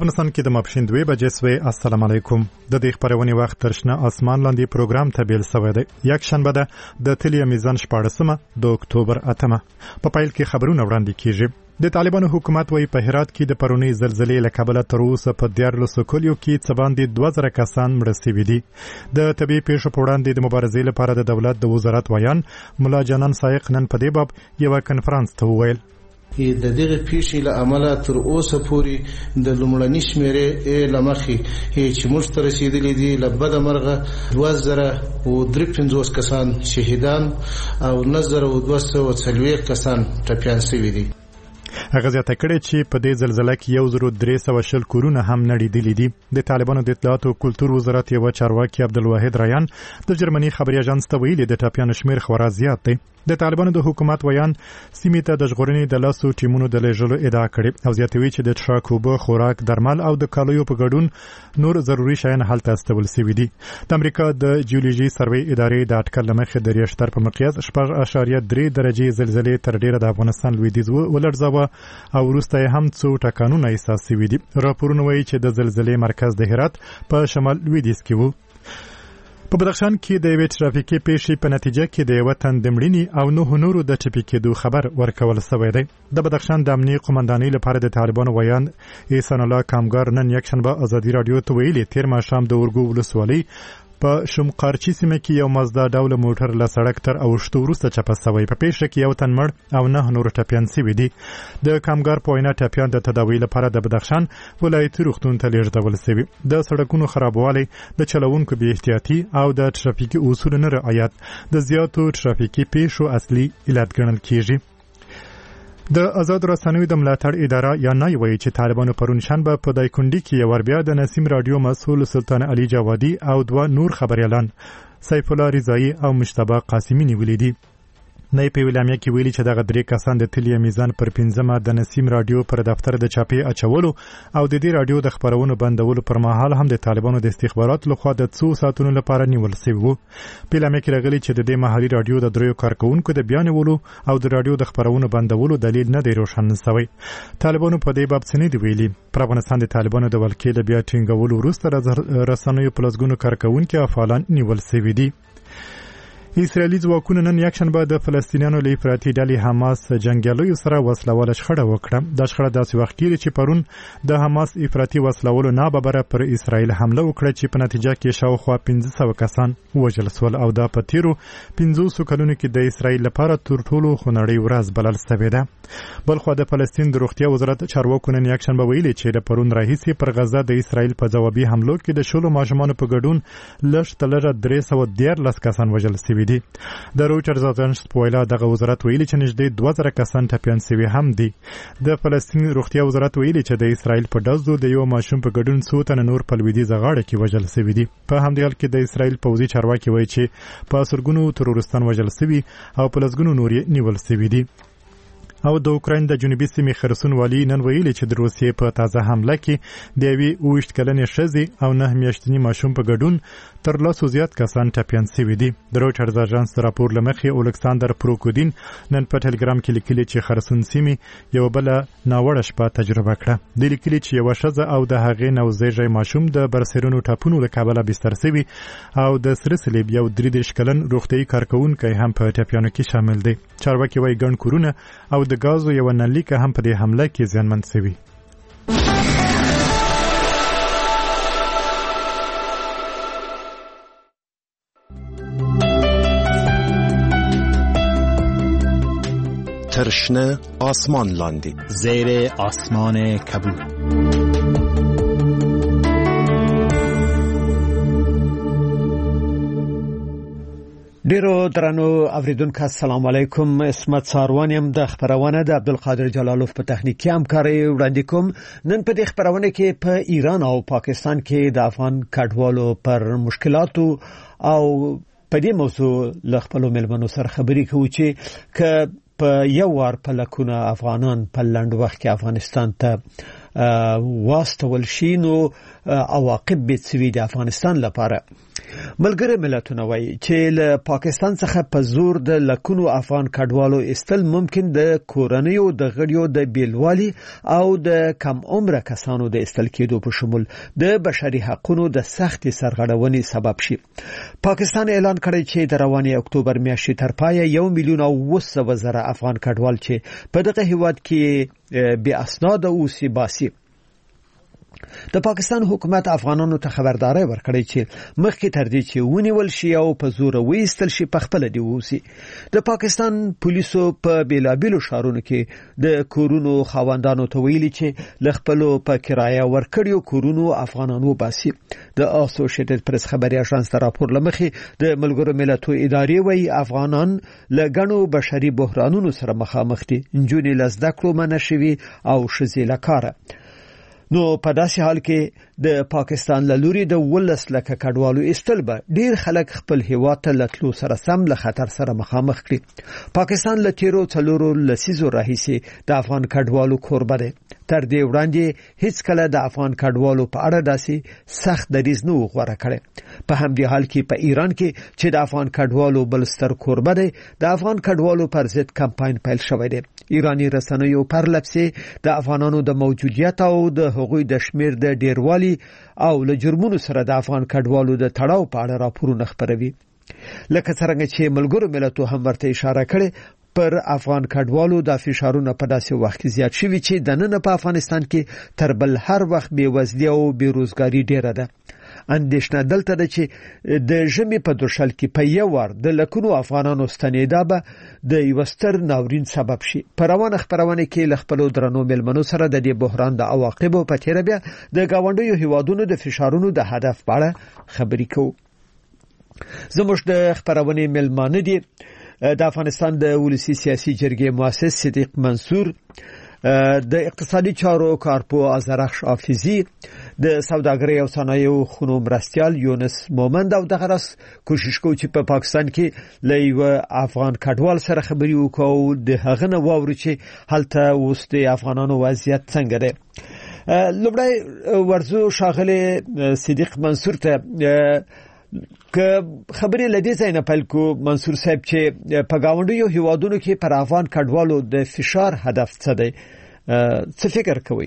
افغانستان کې د ماپښین 2 بجې سوی. السلام علیکم. د دې خبرونې وخت ترشنه اسمان لاندې پروګرام ته بیل سوی دی. یک شنبه ده د تلیا میزان 14 د اکتوبر 8. په پایل کې خبرونه وړاندې کیږي. د طالبانو حکومت وايي په هرات کې د پرونی زلزلې له کبله تر اوسه په 14 کلیو کې څه باندې 2000 کسان مړه شوي دي. د طبي پیښو په وړاندې د مبارزې لپاره د دولت د وزارت ویان ملا جانان سایق نن په دې باب یو کنفرانس ته وویل. د دغه پیښې له امله تر اوسه پورې د لومړني شمیرې لمخې چې موږ ته رسیدلې دي له بده مرغه 2053 کسان شهیدان او 9240 کسان ټپیان شوي دي. هغه زیاته کړې چې په دې زلزلې کې 1320 کورونه هم نړیدلي دي. د طالبانو د اطلاعات او کلتور وزارت یو چارواکي عبدالواحد ریان د جرمني خبري اژانس ته ویلي د ټاپیانو شمیر خورا زیات دی. د طالبانو د حکومت ویان سیمې ته د ژغورنې د لاسو ټیمونو د لېږلو ادعا کړې او زیاتوي چې د ټراک اوبه، خوراک، درمل او د کالیو په ګډون نور ضروري شیان هلته استول شوي دي. د امریکا د جیولوژي سروې ادارې د اټکل مخې د ریشتر په مقیاس 4.3 درجه زلزلې تر ډیره د افغانستان لویدیځ ولړزاوه او وروسته هم څو ټکانونه احساس شوي دي. راپورونه وایي چې د زلزلې مرکز د هرات په شمال لویدیځ کې وو. په بدخشان کې د یوې ټرافیکي پیښې په نتیجه کې د یو تن د مړینې او 9 نورو د ټپي کېدو خبر ورکول شوی دی. د بدخشان د امنیه قومندانۍ لپاره د طالبانو ویان احسان الله کامګار نن یک شنبه ازادي رادیو ته ویلي تیر ماښام د اورګو ولسوالۍ په شمقارچی سیمه کې یو مزدا ډول موټر له سړک تر اوښتو وروسته چپه شوی. په پیښه کې یو تن مړ او 9 نور ټپیان شوي دي. د کامګار په وینا ټپیان د تداوی لپاره د بدخشان ولایتي روغتون ته لیږدول شوي. د سړکونو خرابوالی، د چلوونکو بې احتیاطي او د ټرافیکي اصولو نه رعایت د زیاتو ټرافیکي پیښو اصلي علت ګڼل کیږي. د آزاد رسنیو د ملاتړ اداره یا نای وایي چې طالبانو پرون شنبه په دایکنډي کې یو بیا د نسیم رادیو مسؤل سلطان علي جوادي او 2 نور خبريالان سیف الله رضایی او مجتبی قاسمی نیولې دي. نه په ویلامیا کې ویلي چې دغه 3 کسان د تلیا میزان پر 15 د نسیم رادیو پر دفتر د چاپی اچولو او د دې رادیو د خبرونو بندولو پر مهال هم د طالبانو د استخبارات لخوا د 2 ساعتونو لپاره نیول شوی وو. په لامیا کې راغلي چې د دې محلي رادیو د 3 کارکونکو د بیانولو او د رادیو د خبرونو بندولو دلیل نه دی روښانه شوی. طالبانو په دې باب څه نه دی ویلي. پر افغانستان د طالبانو د ولکې د بیا ټینګولو وروسته رسنیو په لسګونو کارکونکو افعالان نیول شوی دي. اسرائیلي ځواکونو نن یک شنبه د فلسطینیانو له افراطي ډلې حماس جنګیالیو سره وسلواله شخړه وکړه. دا شخړه داسې وخت کې چې پرون د حماس افراطي وسلوالو ناببره پر اسرائیل حمله وکړه چې په نتیجه کې شاوخوا 1500 کسان وژل شول او دا په تیرو 500 کلونو کې د اسرائیل لپاره تر ټولو خونړۍ ورځ بلل شوې ده. بلخو د فلسطین د روغتیا وزارت چارواکو نن یک شنبه ویلي چې د پرون راهیسې پر غزه د اسرائیل په ځوابي حملو کې د شلو ماشومانو په ګډون لږ تر لږه 313 کسان وژل شوي دي. د رویټرز اژانس په وینا دغه وزارت ویلي چې نږدې 2000 کسان ټپیان شوي هم دي. د فلسطین روغتیا وزارت ویلي چې د اسرائیل په ډزو د یو ماشوم په ګډون 100 تن نور په لویدیځه غاړه کې وژل شوي دي. په همدې حال کې د اسرائیل پوځي چارواکي وایي چې په سرګونو ترورستان وژل شوي او په لسګونو نور نیول شوي دي. او د اوکراین د جنوبي سیمې خرسون والی نن ویلي چې د روسیې په تازه حمله کې د یوې 28 کلنې ښځې او 9 میاشتني ماشوم په ګډون تر 100 زیات کسان ټپیان شوي دي. د رویټرز اژانس راپور له مخې اولکساندر پروکودین نن په ټلګرام کې لیکلي چې خرسون سیمې یو بل ناوړه شپه تجربه کړه. د لیکلي چې یو ښځه او د هغې نوزیږي ماشوم د برسرونو ټاپونو له کبله بستر شوي او د سره صلیب یو 33 کلن روغتیايي کارکونکی هم په ټپیانو کې شامل دی. چارواکي وايي ګڼ کورونه او د غازو یو نلیکه هم په دې حمله کې زیانمن شوي. ترشنه آسمان لاندې زیر آسمان کبود. ډیرو درنو اوریدونکو السلام علیکم. اسمت ساروان يم د خبرونه د عبدالقادر جلالوف په تخنیکی همکاري وړاندې کوم. نن په دې خبرونه کې په ایران او پاکستان کې د افغان کډوالو پر مشکلاتو او په دې موضوع ل خپل ملمنو سره خبري کوو چې په یو وار په لکونه افغانان په لنډ وخت کې افغانستان ته واستول شي نو عواقب به څه د افغانستان لپاره. ملګری ملتونه وایي چې له پاکستان څخه په زور د لکونو افغان کډوالو استل ممکن د کورنیو د غړیو د بیلوالي او د کم عمره کسانو د استل کېدو په شمول د بشري حقوقو د سخت سرغړونې سبب شي. پاکستان اعلان کړی چې د رواني اکتوبر میاشتې تر پایه 1,900,000 افغان کډوال چې په دغه هیواد کې بې اسناد اوسي باسي. د پاکستان حکومت افغانانو ته خبرداري ورکړې چې مخکې تر دې چې ونیول شي او په زور وېستل شي په خپل دی ووسی. د پاکستان پولیسو په بیلابیلو شهرونو کې د کورونو خاوندانو ته ویلي چې لخپلو په کرایه ورکړیو کورونو افغانانو باسي. د اسوسییټډ پریس خبري اژانس ته راپور لمخې د ملګرو ملتونو ادارې وایي افغانان له غنو بشري بحرانونو سره مخامخ دي. نجونې لزده کړو منشوي او شذیله کاره. نو په داسې حال کې د پاکستان له لوري د 12 لکه کډوالو استل به ډیر خلک خپل هیواد ته لټلو سره سم له خطر سره مخامخ کړي. پاکستان له تیرو څلورو لسیزو راهیسې د افغان کډوالو کوربه دی. تر دې وړاندې هیڅ کله د افغان کډوالو په اړه داسې سخت دریځ نه غوړه کړي. په همدې حال کې په ایران کې چې د افغان کډوالو بل ستر کوربه دی د افغان کډوالو پر ضد کمپاین پیل شوی دی. ایرانی رسنیو پر لپسې د افغانانو د موجودیت او د هغوی د شمیر د ډیروالي او له جرمونو سره د افغان کډوالو د تړاو په اړه راپورونه خپروي. لکه څنګه چې ملګرو ملتونو هم ورته اشاره کړې پر افغان کډوالو د فشارونو په داسې وخت کې زیات شوي چې د نن په افغانستان کې تر بل هر وخت بیوزلي او بیروزګاری ډیره ده. اندېښنه دلته ده چې د ژمي په دوشل کې په یو ور د لکونو افغانانو ستنېدا به د یو ستر ناورین سبب شي. په روانه خبرونه کې ل خپل درنو ملمنو سره د دې بحران د عواقبو په تیر بیا د گاونډیو هیوادونو د فشارونو د هدف په اړه خبرې کوو. زموږ د خبرونه ملمانه دي د افغانستان د ولسی سیاسي جرګې مؤسس صدیق منصور، د اقتصادي چارو کارپو ازرخش حافظي، د سوداګرۍ او صنایعو خونو مرستیال یونس مومند او دغه راس کوشش کوي چې په پاکستان کې له یو افغان کډوال سره خبري وکړو د هغه نه واوري چې هلته اوس د افغانانو وضعیت څنګه دی. لومړی ورزو شاغله صدیق منصور ته که خبرې لدې ځای نه پیل کو منصور صاحب چې په گاونډیو هیوادونو کې پر افغان کډوالو د فشار هدف څه دی، څه فکر کوي؟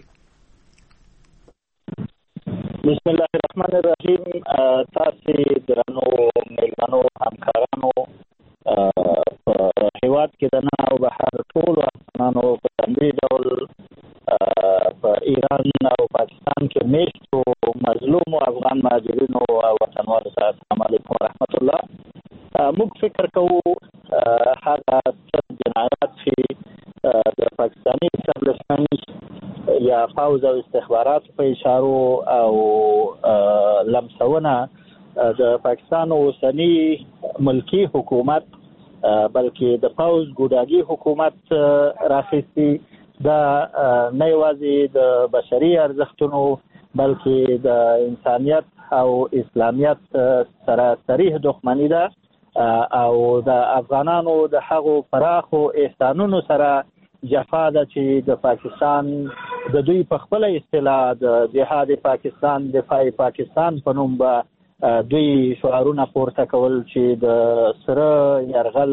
بسم الله الرحمن الرحیم. تاسو درنو ملګرو همکارانو په هیواد کې د نه او بهر ټول افغانانو په دې ډول په ایران او پاکستان کې میشتو مظلوم افغان مهاجرینو او وطنوالو ته السلام علیکم ورحمت الله. موږ فکر کوو هغه جنایات چې د پاکستاني اسټابلیشمنت یا فوز او استخبارات په اشارو او لمسونه د پاکستان اوسنی ملکی حکومت بلکې د فوز ګوډاګي حکومت راخیستي دا نه یوازې د بشري ارزښتونو بلکې د انسانیت او اسلامیت سره صریح دښمني ده او د افغانانو د هغو پراخو احسانونو سره جفا ده چې د پاکستان د دوی په خپل اصطلاح د جهاد پاکستان دفاع پاکستان په نوم به دوی شعارونه پورته کول چې د سره يرغل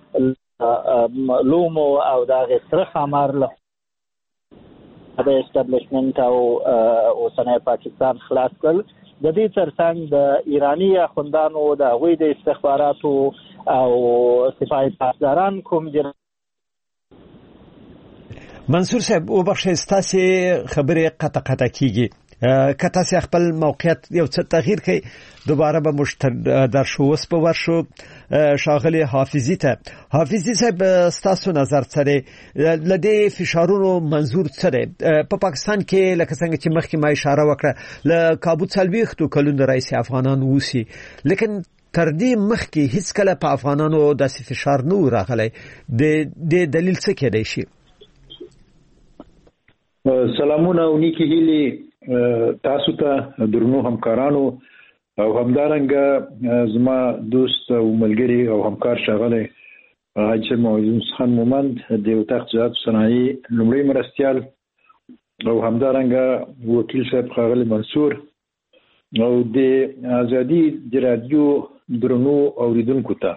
لومو او د سره خمر له د اسټابلیشمنت او اوسنۍ پاکستان خلاص کړل. د دې ترڅنګ د ایرانی اخوندانو د غوی د استخباراتو او سپاه پاسداران کوم منصور صاحب او بخښه ستاسو خبره قطع کیږي که تاسو خپل موقعیت یو څه تغییر کړئ دوباره به در شو وس په ورشو شاغله حافظی صاحب ستاسو نظر سره لدې فشارونو منظور سره په پاکستان کې لکه څنګه چې مخکې ما اشاره وکړه ل کابو څلويختو کلون رئیس افغانان وسی لیکن تر دې مخکې هیڅ کله په افغانانو داسې فشار نه راغلی د دلیل څه کېدای شي؟ سلامونه او نیکی هیلي تاسو ته درنو همکارانو او همدارنګه زما دوست او ملګری او همکار شاغله حاجی معزز خان مومند د وطاق زیات صنایع لومړی مرستیال او همدارنګه وکیل صاحب ښاغلی منصور او د ازادي د رادیو درنو اوریدونکو ته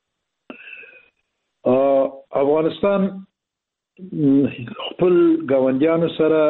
افغانستان خپل ګاونډیانو سره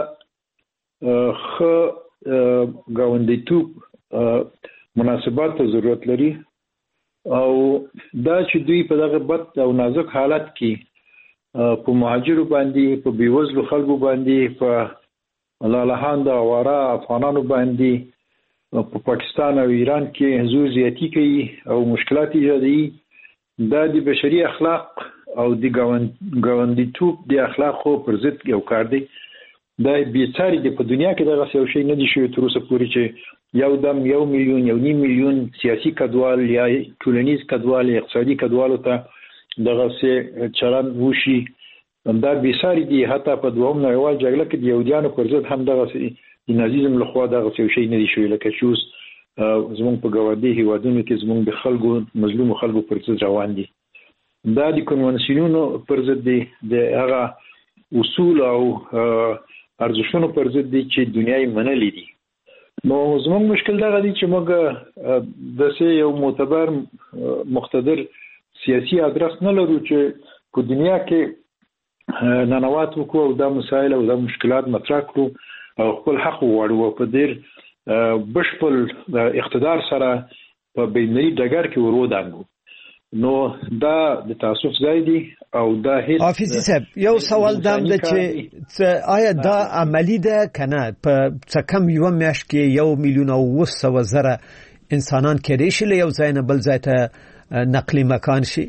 ګاونډیتوب مناسبات ته ضرورت لري او دا چې دوی په دغه بد او نازک حالت کې په مهاجرو باندې په بیوزلو خلکو باندې په لالهاند او واره افغانانو باندې په پاکستان او ایران کې حضور زیاتی کوي او مشکلات ایجادوي دا د بشري اخلاق او د ګاونډیتوب د اخلاقو پر ضد یو کار دی دا بیچاري د په دنیا کې دغه څه شی نه دي شوی تر اوسه پورې چې یو دم 1 ملیون 1.5 ملیون سیاسي کډوال یا ټولنیز کډوال یا اقتصادي کډوالو ته دغه څه چلن وشي دا بیچاري دي حتی په دوهم نړیوال جګړه کې د یهودیانو پر ضد هم دغه څه د نازیزم لخوا دغه څه شی نه دي شوی لکه چې زموږ په ګاونډي هیوادونو کې زموږ د خلکو مظلوم خلکو پر ضد روان دي دا د کنوانسیونونو پر ضد دي د هغه اصول او ارزښتونو پر ضد دي چې دنیاي منلې دي نو زموږ مشکل دا دی چې موږ د سه یو معتبر مقتدر سیاسي ادرس نه لرو چې په دنیا کې ننوات وکړو او دا مسایل او دا مشکلات مطرح کړو او خپل حق وغواړو په ډېر بشپړ اقتدار سره په بین‌المللي ډګر کې ورودانګو نو دا د تاسف ځای دی او دا هیڅ حافظ صاحب یو سوال دام د چې آیا دا عملی ده کنه په څه کم یو میاشت کې 1 میلیون او 200,000 انسانان کېدای شي له یو ځای نه بل ځای ته نقلی مکان شي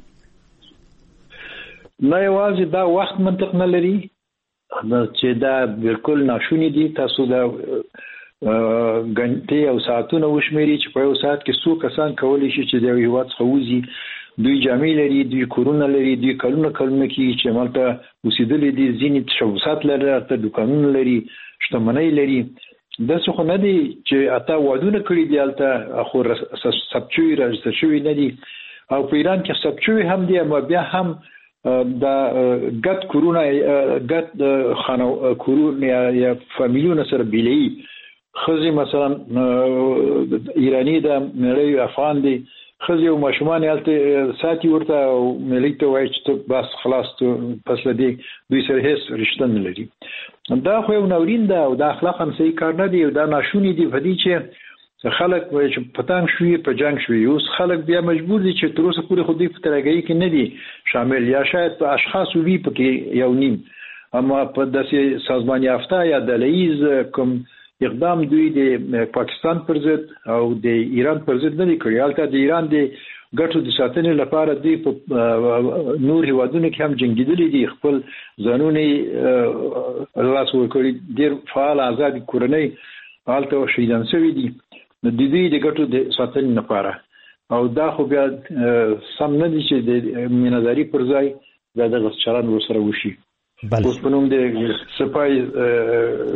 نه یوازې دا وخت منطق نه لري چې دا بالکل ناشونی دي تاسو دا غنټه او ساعتونه وشمېري چې په یو ساعت کې څو کسان کولی شي چې د یو هیواد خوځي دوی جامې لري دوی کورونه لري دوی کلونه کې چې مالته اوسېدلې دي ځینې تشوسات لري ته دکانونه لري شتمنۍ لري د څه خو نه دي چې اته وادونه کړی دی البته خو سبچوي راځي شوی نه دي او په ایران کې سبچوي هم دي اما بیا هم دا ګټ کورونه ګټ خانو کورونه یا فامیلونه سره بیلي خزي مثلا ایرانی دا ملي افغان دي خزي او ماشومان یالته ساتي ورته او ملي ته وایي چې بس خلاص ته پس لدی دوی سره هیڅ رشتہ نه لري دا خو یو نورین ده او دا اخلاقا صحیح کار نه دی او دا ناشونی دی په دې چې خلک وایي چې پتنګ شوی په جنگ شوی اوس خلک بیا مجبور دي چې تر اوسه پورې خو دې په ترګي کې نه دي شامل یا شاید په اشخاص وی پکې یو نیم اما په داسې سازمان یافته یا دلایز کوم اقدام دوی د پاکستان پر ضد او د ایران پر ضد نه کړی حالته د ایران د ګټو د ساتنې لپاره دوی په نور هیوادونو کې هم جنگیدلي دي خپل ځانونه راس ورکړي ډیر فعال آزاد کورنۍ حالته شهیدان شوي دي د دوی د ګټو د ساتنې لپاره او دا خو بیا سم نه دي چې د میناداري پر ځای د غسچران ورسره وشي اوس په نوم د سپای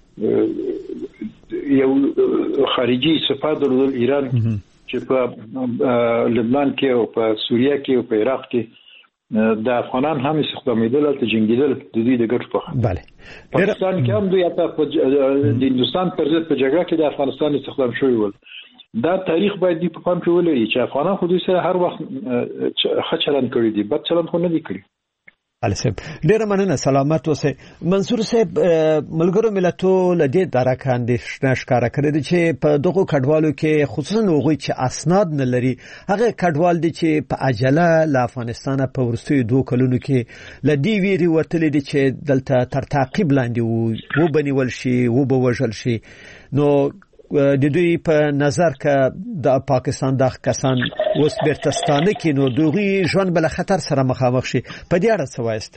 یو خارجي سفارت درلود ایران چې په لبنان کې او په سوریه کې او په عراق کې د افغانان هم استخدامیدل ته جنگیدل د دوی د ګټو په bale پاکستان کې هم دوی د هندستان پر ضد په جګړه کې د افغانستان استخدام شوی ول دا تاریخ باید دی په پام کې ولري چې افغانان خو دوی سره هر وخت ښه چلند کړی دي بد چلند خو نه دي کړی صاحب ډیر مننه سلامت اوسه منصور صاحب ملګرو ملتونو لدې درکه اندېښنه ښکارا کړې دي چې په دغه کډوالو کې خصوصا هغوی چې اسناد نه لري هغه کډوال دي چې په عجله له افغانستان په ورستیو 2 کلونو کې لدی ویری ورتل دي چې دلته تر تعقیب لاندې وو بنول شي وو بوجل شي نو د دوی په نظر کې د پاکستان د کسان اوس برتستانه کې نو دوی ژوند بل خطر سره مخامخ شي په دې اړه څه وایست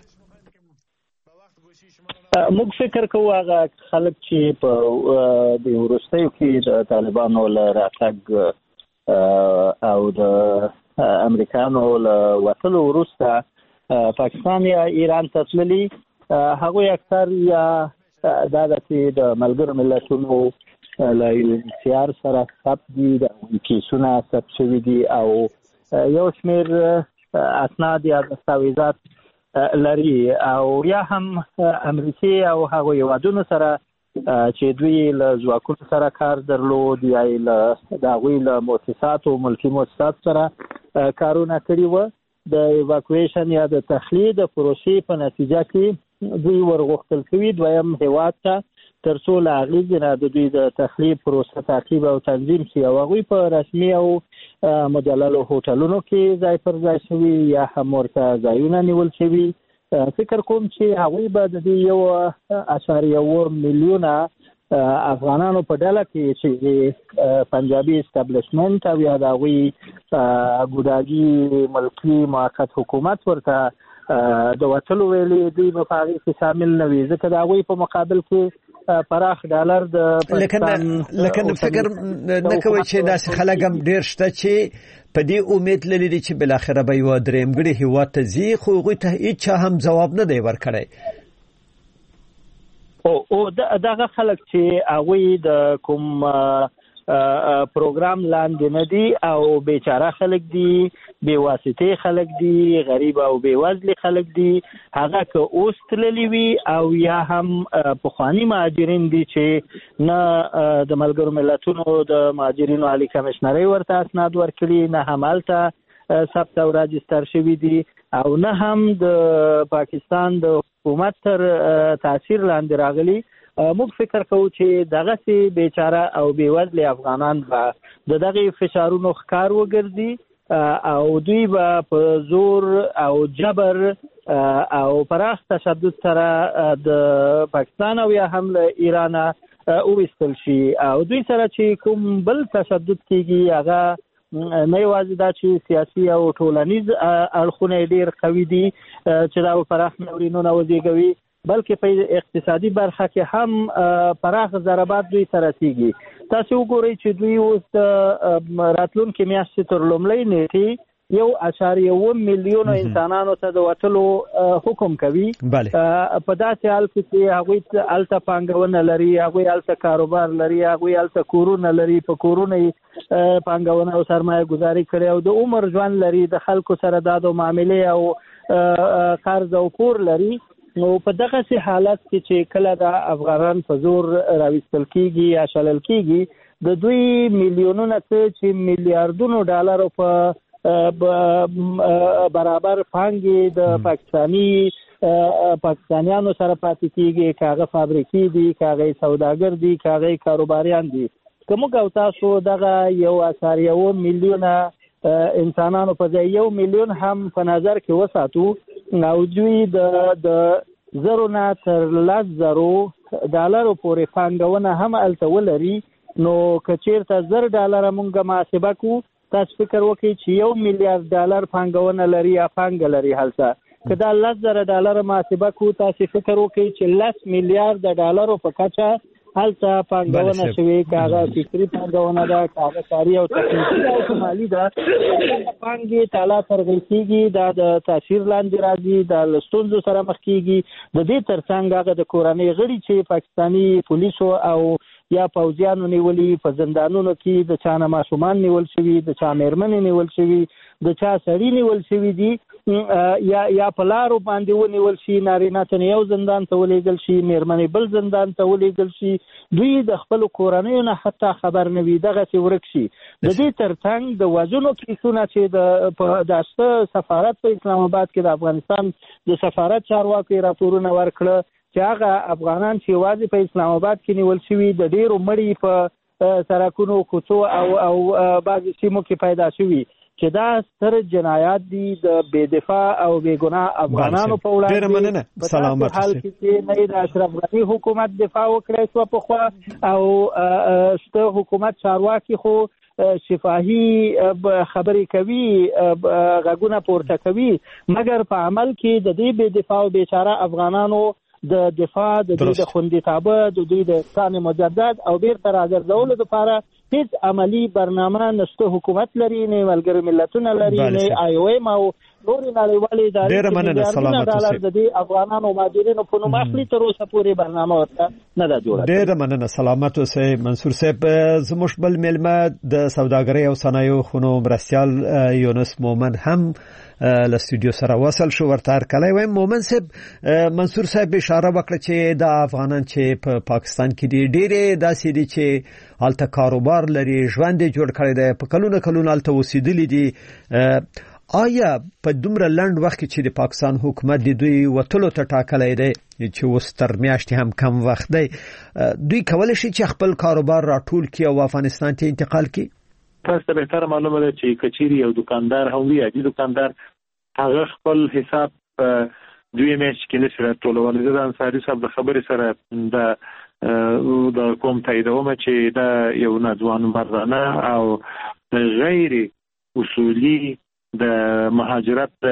موږ فکر کوو هغه خلک چې په د ورستیو کې د طالبانو له راتګ او د امریکانو له وټلو وروسته پاکستان یا ایران ته تللي هغوی اکثر یا چې د ملګرو ملتونو له UNHCR سره ثبت دي د کیسونه ثبت شوي دي او یو شمېر اسناد یا دستاویزات لري او یا هم امریکای او هغه هیوادونو سره چې دوی له ځواکونو سره کار درلود یا له دغوی له مؤسساتو ملکی مؤسسات سره کارونه کړي و د ایواکویشن یا د تخلیه د پروسې په نتیجه کې دوی ورغښتل شوي دویم هیواد ته تر څو له هغې نه د دوی د تخلیه پروسه تعقیب او تنظیم شي او هغوی په رسمي او مجللو هوټلونو کې ځای پر ځای شوي یا هم ورته ځایونه نیول شوي. فکر کوم چې هغوی به د دې 1.1 میلیونه افغانانو په ډله کې چې پنجابي اسټابلیشمنت او یا د هغوی ګوډاګي ملکي موقت حکومت ورته د وټلو ویلي دوی په هغې کې شامل نه وي ځکه د هغوی په مقابل کې پراخ ډالر د لکن فکر نه کوي چې داسې خلک هم ډېر شته چې په دې امید لري چې بالاخره به یو درېمګړي هیواد ته ځي خو هغوی ته هیڅ هم ځواب نه دی ورکړی. او دغه خلک چې هغوی د کوم پروګرام لاندې نه دي او بیچاره خلک دي بې واسطې خلک دي غریب او بې وزلي خلک دي هغه که اوس تللي وي او یا هم پخواني مهاجرین دي چې نه د ملګرو ملتونو د مهاجرینو عالي کمیشنرۍ ورته اسناد ورکړي نه هم هلته ثبت او راجستر شوي دي او نه هم د پاکستان د حکومت تر تاثیر لاندې راغلي. موږ فکر کوو چې دغسې بیچاره او بېوزلي افغانان به د دغې فشارونو ښکار وګرځي او دوی به په زور او جبر او پراخ تشدد سره د پاکستان او یا هم له ایرانه وویستل شي او دوی سره چې کوم بل تشدد کېږي هغه نه یوازې دا چې سیاسي او ټولنیز اړخونه ډېر قوي دي چې دا پراخ ناورینونه وزېږوي بلکې په اقتصادي برخه کې هم پراخ ضربات دوی ته رسیږي. تاسو وګورئ چې دوی اوس راتلونکې میاشتې تر لومړۍ نیټې 1.1 میلیون انسانانو ته د وټلو حکم کوي. په داسې حال کې چې هغوی هلته پانګونه لري هغوی هلته کاروبار لري هغوی هلته کورونه لري په کورونه یې پانګونه او سرمایه گذاري کړې او د عمر ژوند لري د خلکو سره داد او معاملې او قرض او پور لري. نو په دغسې حالت کې چې کله د افغانان په زور راویستل کېږي یا شلل کېږي د دوی میلیونونه چې میلیاردونو ډالرو په برابر پانګې د پاکستانیانو سره پاتې کېږي که هغه فابریکې دي که هغه سوداګر دي که هغه کاروباریان دي. که موږ او تاسو دغه 1.1 میلیونه انسانانو په ځای 1 میلیون هم په نظر کې وساتو او دوی د 0 نه تر 10 زرو ډالرو پورې پانګونه هم هلته ولري نو که چېرته $10 مونږ محاسبه کړو تاسو فکر وکړئ چې $1 میلیارد پانګونه لري یا پانګه لري هلته که دا $10,000 محاسبه کړو تاسو فکر وکړئ چې $10 میلیارد په کچه هلته پانګونه شوې که هغه فکري پانګونه ده که هغه کاري او تخنیکي او مالي ده پانګې تالا ترغیل کېږي دا د تاثیر لاندې راځي دا له ستونزو سره مخ کېږي. د دې ترڅنګ هغه د کورنۍ غړي چې پاکستاني پولیسو او یا پوځیانو نیولي په زندانونو کې د چا نه ماشومان نیول شوي د چا مېرمنې نیول شوي د چا سړي نیول شوي دي یا په لارو باندې ونیول شي نارینه ته یو زندان ته ولېږل شي مېرمنې بل زندان ته ولېږل شي دوی د خپلو کورنیو نه حتی خبر نه وي دغسې ورک شي. د دې ترڅنګ د وژنو کیسونه چې د سفارت په اسلام آباد کې د افغانستان د سفارت چارواکو راپورونه ورکړه چې هغه افغانان چې یوازې په اسلام آباد کې نیول شوي د ډېرو مړي په سړکونو کوڅو او بعضې سیمو کې پیدا شوي چې دا ستر جنایات دي د بې دفاع او بې ګناه افغانانو په وړاندې په داسې حال کې چې نه د اشرف غني حکومت دفاع وکړی شوه پخوا او شته حکومت چارواکي خو شفاهي خبرې کوي غږونه پورته کوي مګر په عمل کې د دې بې دفاع او بیچاره افغانانو د دفاع د دوی د خوندیتابه د دوی د احسان مجدد او بیرته راګرځولو لپاره هیڅ عملی برنامه نشته. حکومت لري نه ملګري ملتونه لري نه IOM او نوري نړیوالې ادارې ډېر مننه سلامت اوسئ د دې افغانانو مهاجرینو په نوم اخلي تر اوسه پورې برنامه ورته نه ده جوړه. ډېر مننه سلامت اوسئ منصور صاحب. زموږ بل ملما د سوداګرۍ او صنایعو خونو مرستیال یونس مومن هم له استودیو سره وصل شو ورته کله وایم. مومن صاحب منصور صاحب اشاره وکړه چې د افغانان چې په پاکستان کې دي ډېرې داسې دي چې هلته کاروبار لري ژوند جوړ کړی دی په کلونه هلته اوسېدلي دي. آیا په دومره لنډ وخت کې چې د پاکستان حکومت د دوی وتلو ته ټاکلی دی چې اوس تر میاشتې هم کم وخت دی دوی کولی شي چې خپل کاروبار راټول کړي او افغانستان ته انتقال کړي؟ تاسو ته بهتره معلومه ده چې کچيري یو دکاندار هم وي عادي دکاندار هغه خپل حساب دوی میاشتې کې نشي راټولولی. د انصاري صاحب د خبرې سره د کوم تاییدومه چې دا یو ناځوان مردانه او غیر اصولي د مهاجرت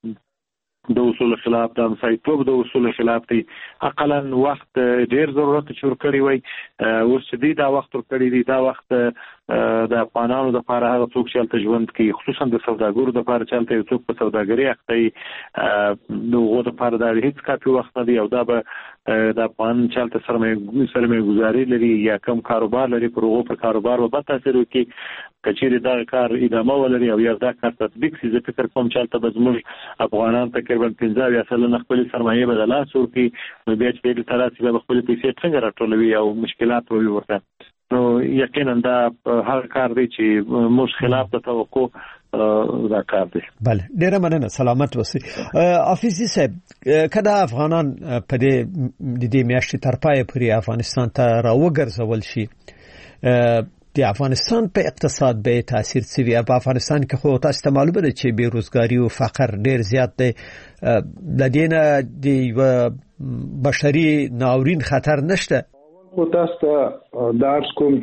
د اصول خلاف د انسایتوب د اصول خلاف دی. اقلا وخت ډیر ضرورت شور کړی وای اوس چې دا وخت ور کړی دی دا وخت د افغانانو د لپاره هغه څوک چې تل ژوند کوي خصوصا د سوداګرو د لپاره چې یو څوک په سوداګرۍ اخته نو د لپاره د هیڅ کافي وخت نه دی او دا به د افغان چلته سرمایه گذاري لري یا کم کاروبار لري پر کاروبار و به تاثیر وکړي کچېری دا کار ادامه ولري او یا دا کار تطبیق شي. زه فکر کوم چې تل به زموږ افغانان تقریبا 15% خپل سرمایه بدلا سوري نو بیا چې د تراسي به خپل پیسې څنګه راټولوي او مشکلات وي ورته. نو یقینا دا هر کار دی چې موږ خلاف د توقع دا کار دی. بله ډیره مننه سلامت اوسئ. حافظي صاحب کله افغانان په دې میاشتې تر پای پورې افغانستان ته راوګرځول شي د افغانستان په اقتصاد به تاثیر سوي؟ په افغانستان کې خو تاسو ته معلومه ده چې بیروزګاری او فقر ډیر زیات دی. د دې د بشري ناورین خطر نشته؟ خو تاسو ته درس کوم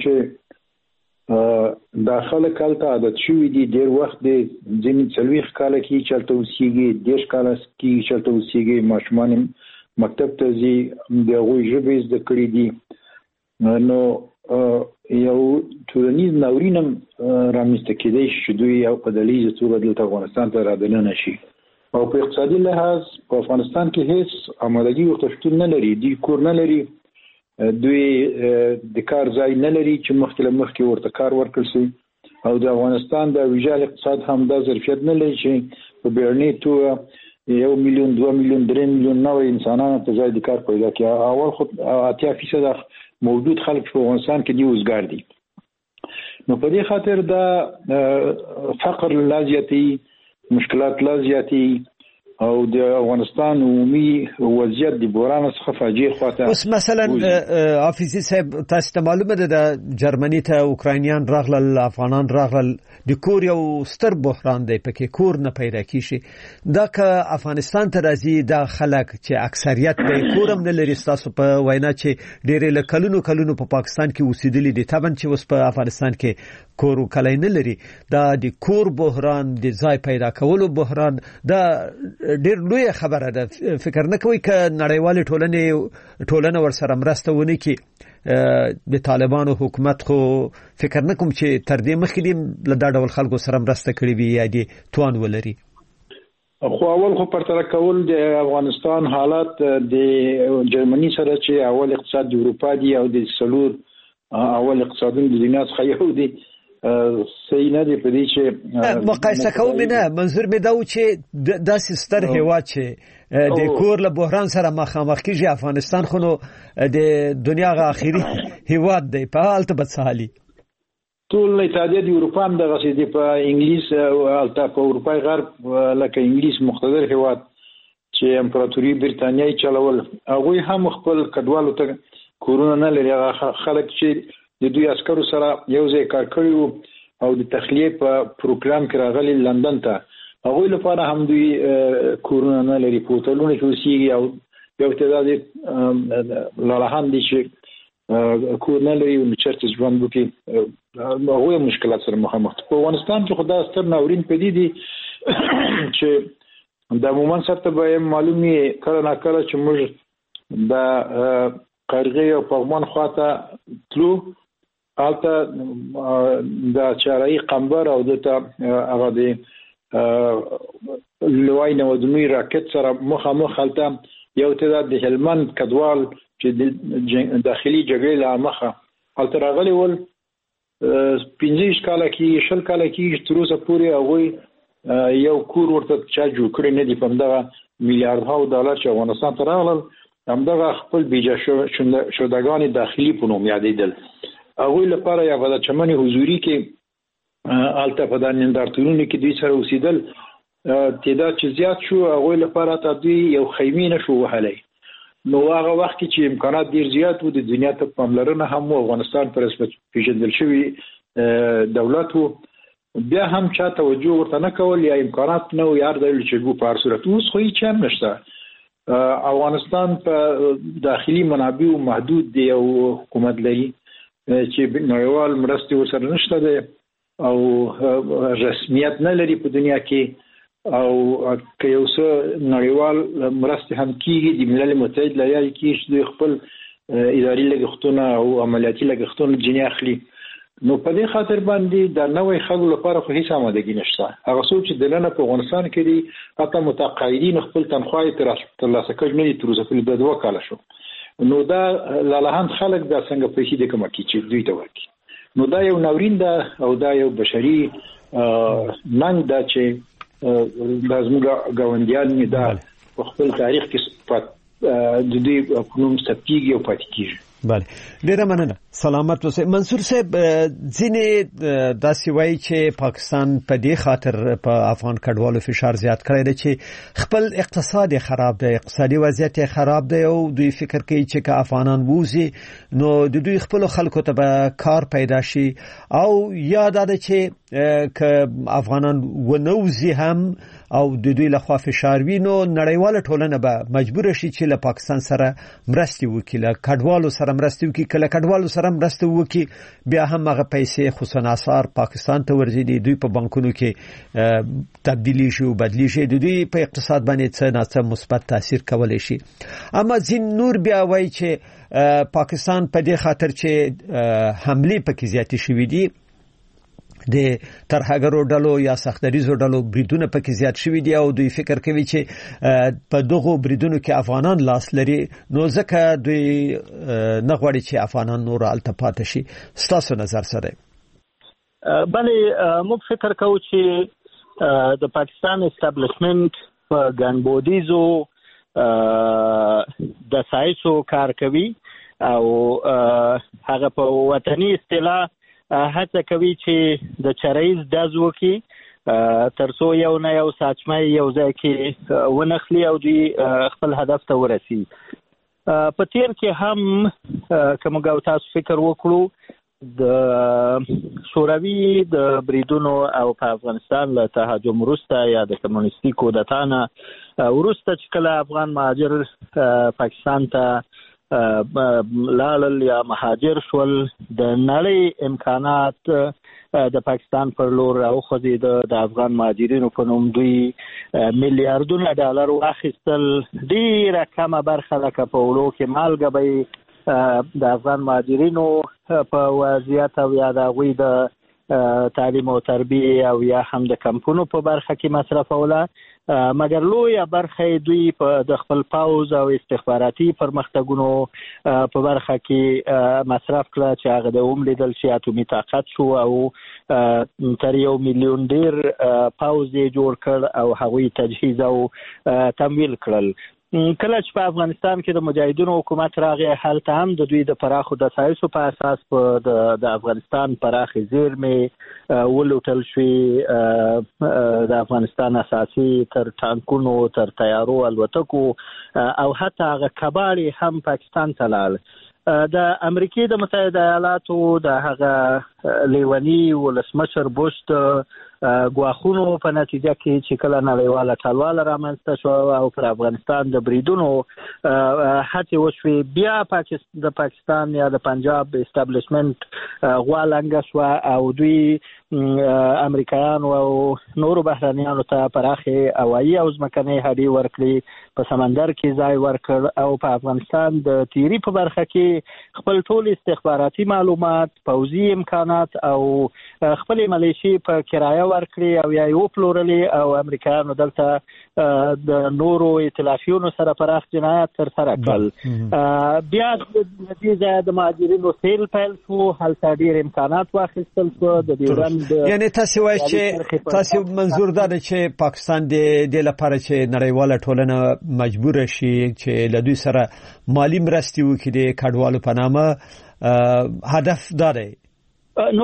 چې داخله کالته عادت شوی دی ډیر وخت دی ځینې 40 کال کې چلته اوسېږي 10 کال کې چلته اوسېږي ماشومان مکتب ته ځي د غوي ژبې زده کړې دي نو یو ټولنیز ناورینم رامنځته کېدای شي دوی یو په دلیل توګه د افغانستان ته رادننه شي او په اقتصادي لحاظ په افغانستان کې هیڅ آمادګي ورته شتون نه لري. دوی کور نه لري دوی د کار ځای نه لري چې مخکې ورته کار ورکړل شي او د افغانستان د ویجاړ اقتصاد هم دا ظرفیت نه لري چې په بیرني توګه 1 میلیون 2 میلیون 3 میلیون نوې انسانانو ته ځای د کار پیدا کړي. اول خو 80% موجود خلک په افغانستان کې دی وزګار دي. نو په دې خاطر دا فقر لا زیاتی مشکلات لا زیاتی او د افغانستان عمومي وضعیت د بحران څخه فاجعه خواته. اوس مثلا حافظي صاحب تاسو ته معلومه ده د جرمني ته اوکراینیان راغلل افغانان راغلل د کور یو ستر بحران دی پکې کور نه پیدا کیږي. دا که افغانستان ته راځي دا خلک چې اکثریت به کورم نه لري تاسو په وینا چې ډېر له کلونو په پاکستان کې اوسېدلي دي طبعا چې اوس په افغانستان کې کور کله نه لري. دا د کور بحران د ځای پیدا کولو بحران دا ډېر لوی خبره ده. فکر نه کوي ک نړیوال ټولنه ورسره مرسته ونه کی د طالبانو حکومت خو فکر نه کوم چې تر دې مخکې له دا ډول خلکو سره مرسته کړې وي یا دې توان ولري. خو اول خو پرتله کول د افغانستان حالات د جرمني سره چې اول اقتصاد د اروپا دی او د سلور اول اقتصادون د دنیا څخه یو دی صحیح نه دی په دې چې مقایسه کوم نه منظور مې دا و چې داسې ستر هیواد چې د کور له بحران سره مخامخ کیږي افغانستان خو نو د دنیا غا اخیری هیواد دی په حالت بدسالي ټول اتحادیه د اروپا هم د غسیدي په انګلیس او البته په اروپای غرب لکه انګلیس مقتدر هیواد چې امپراتوري برتانیای چلول هغه هم خپل کډوالو ته کورونه نه لري. خلک چې د دوی عسکرو سره یو ځای کار کړی او د تخلیه په پروګرام کې راغلي لندن ته هغه لپاره هم دوی کورونه نه لري په هوټلونو کې اوسېږي او یو تعداد لاله دي چې کور نه لري او چرته ژوند وکړي هغه مشکلات سره مخامخ. په افغانستان کې خدای ستر ناورین پدې دي چې د عموما سره به معلومي کله نه کله چې موږ د قرغې او پغمان خواته تلو البته د چارای قنبر او د هغه د لوی نوادنوی راکټ سره مخامخ هلته یو تعداد د هلمند کډوال چې د داخلي جګړې له مخه هلته راغلي ول 15 کال کې 20 کال کې تر اوسه پورې هغه یو کور ورته چا جوړ کړی نه دی په دغه میلیارډ ډالر چې افغانستان ته راغلل همدغه خپل بیجا شودګان داخلي په نوم یادېدل هغه لپاره یا په چمن حضوري کې الته په نندارتونونو کې دوی سره اوسېدل تعداد چې زیات شو هغه لپاره تدوی یو خیمه نشو وهلای نو هغه وخت چې امکانات ډیر زیات وو د دنیا ته پاملرنه هم افغانستان پر اساس پیژندل شوی دولت وو بیا هم چا توجه ورته نه کول یا امکانات نه یار د چګو په صورت اوس خو هیڅ هم نشته افغانستان په داخلي منابع محدود دی او حکومت لري چې نړیوال مرستې ورسره نشته دی او رسمیت نه لري په دنیا کې او که یو څه نړیوال مرستې هم کیږي د ملل متحد لایي کې چې خپل اداري لګښتونه او عملیاتي لګښتونه جنې اخلي نو په دې خاطر باندې د نوې خلکو لپاره خو هیڅ آمادګي نشته هغه څوک چې دلته په افغانستان کې دي حتی متقاعدین خپل تنخواه ترلاسه کړي نه دي تر اوسه په 2 کال شو نو دا لالهان خلک دا څنګه پیسې د کومه کې چې دوی ته ورکړي نو دا یو ناورین ده او دا یو بشري ننګ ده چې لازم غوندیان نه دا خپل تاریخ کې د دې کوم ستېږي او پاتې کیږي بله ډیره مننه سلامت اوسئ منصور صاحب ځینې داسې وایي چې پاکستان په دې خاطر په افغان کډوالو فشار زیات کړی دی چې خپل اقتصاد خراب دی اقتصادي وضعیت خراب دی او دوی فکر کوي چې که افغانان ووځي نو د دوی خپل خلکو ته به کار پیدا شي او یا دا ده چې که افغانان ونوځي هم او د دوی له خوا فشار وي نو نړیواله ټولنه به مجبور شي چې له پاکستان سره مرستې وکړي له کډوالو سره مرستې وکړي کله کډوالو سره مرسته وکړي بیا هم هغه پیسې خصوصا اسعار پاکستان ته ورځي دوی په بانکونو کې تبدیلی شي او بدلی شي دوی په اقتصاد باندې څه نه څه مثبت تاثیر کولای شي اما ځین نور بیا وایي چې پاکستان په دې خاطر چې حمله پکې زیاتې شوې دي د ترهګرو ډلو یا سختدریزو ډلو بریدونه پکې زیات شوي دي او دوی فکر کوي چې په دغه بریدونو کې افغانان لاس لري نو ځکه دوی نه غواړي چې افغانان نور الته پاتې شي ستاسو نظر سره بله موږ فکر کوو چې د پاکستان استابلیشمنت په ګنبودیزو د سایسو کار کوي او هغه په وطني اصطلاح هڅه کوي چې د چرایز داز وکي ترڅو یو نه یو ساچمه یو ځای کې ونخلي او دوی خپل هدف ته ورسي په تیر کې هم کوم غو تاسو فکر وکړو د شوروي د بریدونو او په افغانستان له تهاجم وروسته یا د کمونیستي کودتانه وروسته چې کله افغان مهاجر پاکستان ته لالل یا مهاجر شول د نړۍ امکانات د پاکستان پر لور راوخذي د افغان مهاجرینو په نوم دوی میلیارډونه ډالر واخیستل ډیره کمه برخه لکه په ولو کې مالګه به د افغان مهاجرینو په وضعیت او یا د غوي د تعلیم او تربیه او یا هم د کمپونو په برخه کې مصرفوله مګر لویه برخه دوی په د خپل پاوز او استخباراتي پرمختګونو په برخه کې مصرف کړه چې هغه د لیدل شي اتومي طاقت شو او تر 1 میلیون ډیر پاوز یې جوړ کړ او هغوی تجهیز او تمویل کړل کله چې په افغانستان کې د مجاهدینو حکومت راغی هلته هم د دوی د پراخو د سایسو په اساس په د افغانستان پراخې زیرمې ولوټل شوې د افغانستان اساسي تر ټانکونو تر تیارو الوتکو او حتی هغه کباړي هم پاکستان ته لاړ د امریکای د متحده ایالاتو د هغه لیونی ولسمشر بوش غواخونو په نتیجه کې چې کله نړیواله ټلواله رامنځته شو او پر افغانستان د بریدونو هڅې وشوې بیا د پاکستان یا د پنجاب استابلیشمنت غوالنګ شو او دوی امریکایانو او نورو بهرانيانو ته پراخه هوایي او ځمکني هډې ورکړي په سمندر کې ځای ورکړ او په افغانستان د تیری په برخه کې خپل ټول استخباراتي معلومات پوځي امکانات حیوانات او خپل ملیشي په کرایه ورکړي او یا یو پلورلي او امریکایانو دلته د نورو ائتلافیونو سره پراخ جنایات ترسره کړل. بیا د دې ځای د مهاجرینو سیل پیل شو، هلته ډېر امکانات واخیستل شو د ډیورنډ. یعنی تاسو وایي چې تاسو منظور دا دی چې پاکستان د لپاره چې نړیواله ټولنه مجبور شي چې له دوی سره مالی مرستې وکړي د کډوالو په نامه، هدف دا دی؟ نو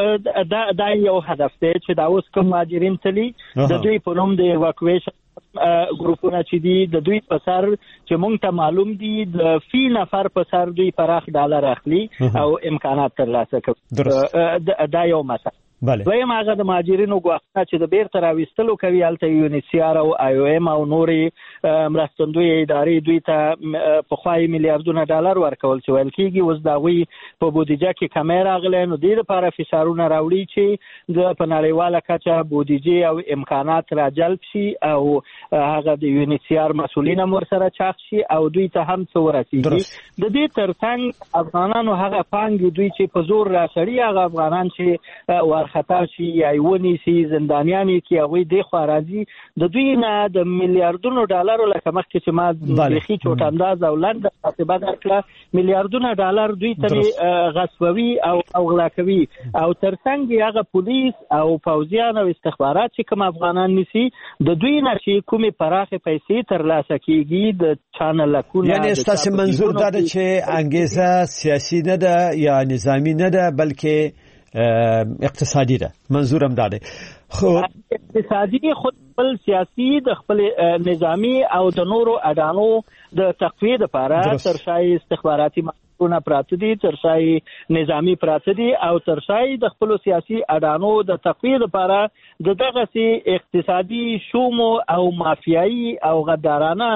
دا یو هدف دی چې دا اوس کوم مهاجرین تلي د دوی په نوم د ایواکویشن ګروپونه چې دي د دوی په سر چې مونږ ته معلوم دي د فی نفر په سر دوی پراخ ډالر اخلي او امکانات ترلاسه کوي. دا یو مثال. دویم هغه د مهاجرینو غوښتنه چې د بیرته راوستلو کوي، هلته یونیسیار او IOM او نورې مرستندوی ادارې دوی ته پخوای میلیارډونه ډالر ورکول چې ویل کېږي اوس د هغوی په بودیجه کې کمې راغلی. نو دې لپاره فشارونه راوړي چې د په نړیواله کچه بودیجې او امکانات راجلب شي او هغه د یونیسیار مسؤلین هم ورسره چاق شي او دوی ته هم څه ورسېږي. د دې ترڅنګ افغانانو هغه پانګې دوی چې په زور راسړي، هغه افغانان چې خطر شي یا ونی سي زندانیان کې هغوی د خوا راځي د دوی نه د میلیارډونو ډالرو لکه مخکې چې ما بيخي چوټ انداز او لنډ حسابه درکړه میلیارډونه ډالر دوی ته غصبوي او غلا کوي او ترڅنګ هغه پولیس او پوځیان او استخبارات چې کوم افغانان نيسي د دوی نه چې کومې پراخه پیسې ترلاسه کیږي د چانل لکونه. یعنی تاسو منظور دا چې انګیزه سیاسي نه ده یا نظامی نه ده بلکې اقتصادي ده؟ منظورم دا دی. خو اقتصادي خود خپل سیاسي د خپل نظامی او د نورو اډانو د تقویه لپاره ترشای استخباراتي مخونه پراته دي، ترشای نظامی پراته دي او ترشای د خپل سیاسي اډانو د تقویه لپاره د دغه سي اقتصادي شوم او مافیایي او غدارانه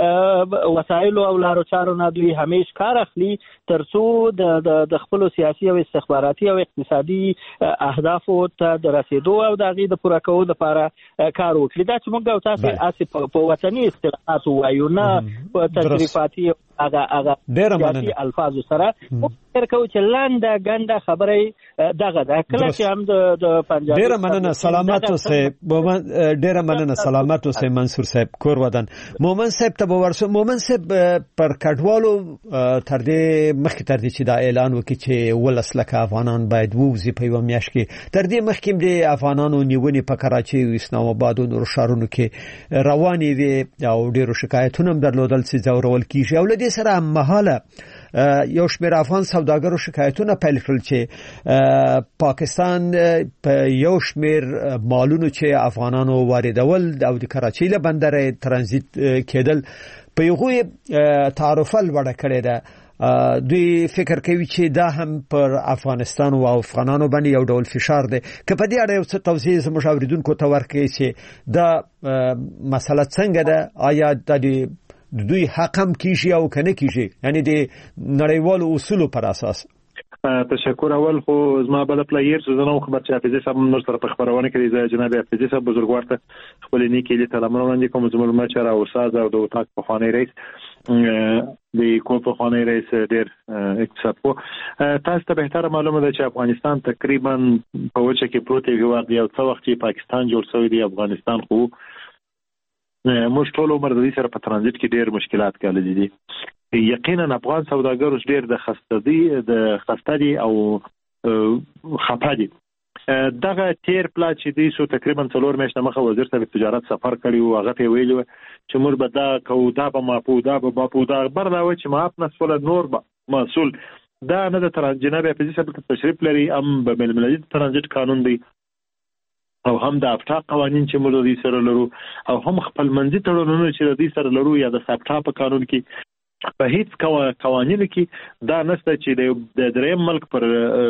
وسایل او لارو چارو نه دوی همیش کار اخلي ترڅو د خپل سیاسي او استخباراتي او اقتصادي اهدافو ته د رسیدو او د غي د پوره کولو لپاره کار وکړي. دا چې موږ او تاسو په وطني اصطلاحات وایو نه په تشریفاتي هغه سیاسي الفاظ سره ورکو چې لاندې ګنده خبرې دغه د کله چې هم د پنجاب. ډیره مننه، سلامت اوسئ. ډیره مننه، سلامت اوسئ منصور صاحب کور ودان. مومن صاحب ته ورسو. مومن صاحب پر کډوالو تر دې مخکې تر دې چې دا اعلان وکړي چې ولسلکه افغانان باید ووزي په یو میاشت کې، تر دې مخکې د افغانانو نیونې په کراچي او اسلام آباد او نورو ښارونو کې روانې وي او ډیرو شکایتونه هم درلودل چې ځورول کیږي او له دې سره مهاله یو شمېر افغان سوداګرو شکایتونه پیل کړل چې پاکستان په یو شمېر مالونو چې افغانانو واردول او د کراچۍ له بندر ترانزیت کېدل په یوه تعرفه لوړه کړې ده. دوی فکر کوي چې دا هم پر افغانستان او افغانانو باندې یو ډول فشار دی. که په دې اړه یو څه توضیح زموږ اوریدونکو ته ورکړئ چې دا مسله څنګه ده، آیا د دوی حق هم کیږي او کنه کیږي، یعنی د نړیوالو اصولو پر اساس؟ تشکر. اول خو زما بل پلایر زنه خبر چې حافظ صاحب نور سره په خبرونه کې د جناب حافظ صاحب بزرګوار ته خپل نیکې له تلمر وړاندې کوم زموږ مچره او استاد او د وطاق په خانه رئیس د کوم په خانه رئیس ډیر اقتصاد کو. تاسو ته به معلومه ده چې افغانستان تقریبا په وجه کې پروت دی او څو وخت چې پاکستان جوړ شوی دی، افغانستان خو موږ ټول عمر د دې سره په ترانزیت کې ډېر مشکلات کړل دي. یقینا افغان سوداګرو ډېر د خستدي او خپادي دغه تیر پلا چې دی سو تقریبا 4 میاشتې مخه وزیر صاحب تجارت سفر کړی او هغه ته ویلو چې موږ به دا کو دا به ما پودا به با پودا بردا و چې ما خپل مسول نور به مسول دا نه د جناب حافظ صاحب تشریف لري ام به ملي ترانزیت قانون دی او هم د افتا قوانين چې موږ د سره لرو او هم خپل منځي تړونونه چې د سره لرو یا د افتا په قانون کې په هیڅ قوانینو کې دا نشته چې د دریم ملک پر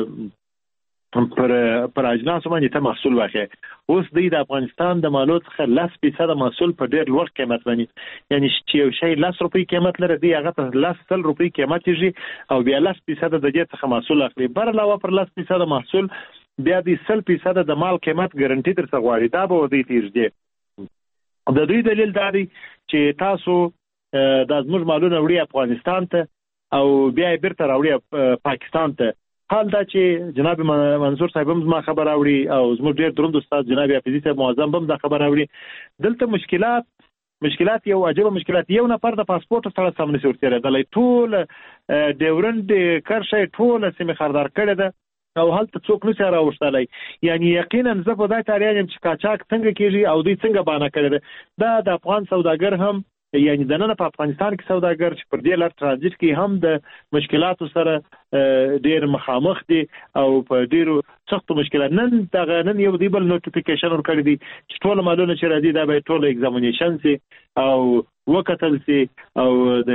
اجناس باندې ته محصول واخې. اوس د افغانستان د مالو څخه 10% محصول په ډېر لوړ قیمت باندې، یعنی چې یو شی 10 روپۍ قیمت لري دی هغه ته 10 روپۍ قیمت یې او بیا 10% د دې څخه محصول اخلي. بر علاوه پر 10% محصول بیا د 100% د مال قیمت ګارانټي در څخه غواړي. دا به ودی تیرځي. د دوی دلیل دا دی چې تاسو د زموږ مالونه وړي افغانستان ته او بیا بیرته راوړي پاکستان ته. حال دا چې جناب منصور صاحب هم ما خبر راوړي او زموږ ډېر دروند استاد جناب حفیظي صاحب معظم هم دا خبر راوړي. دلته مشکلات یو عجیبه مشکلات. یو نفر د پاسپورت سره سم نشي ورتېدلی، ټول ډیورنډ کرښه ټول سیمه خاردار کړې ده او هلته څوک نشي راوښتلی. یعنی یقینا زه په دا تاریخ یم چې قاچاق څنګه کېږي او دوی څنګه بانه کړی ده. دا د افغان سوداګر هم یعنی د نن په افغانستان کې سوداګر چې پر دې لار ترانزیت کې هم د مشکلاتو سره ډېر مخامخ دي او په ډېرو سختو مشکلات. نن یو دی بل نوټیفیکیشن ورکړی دی چې ټول مالونه چې راځي دا به ټول ایگزامینیشن سي او وکتل سي او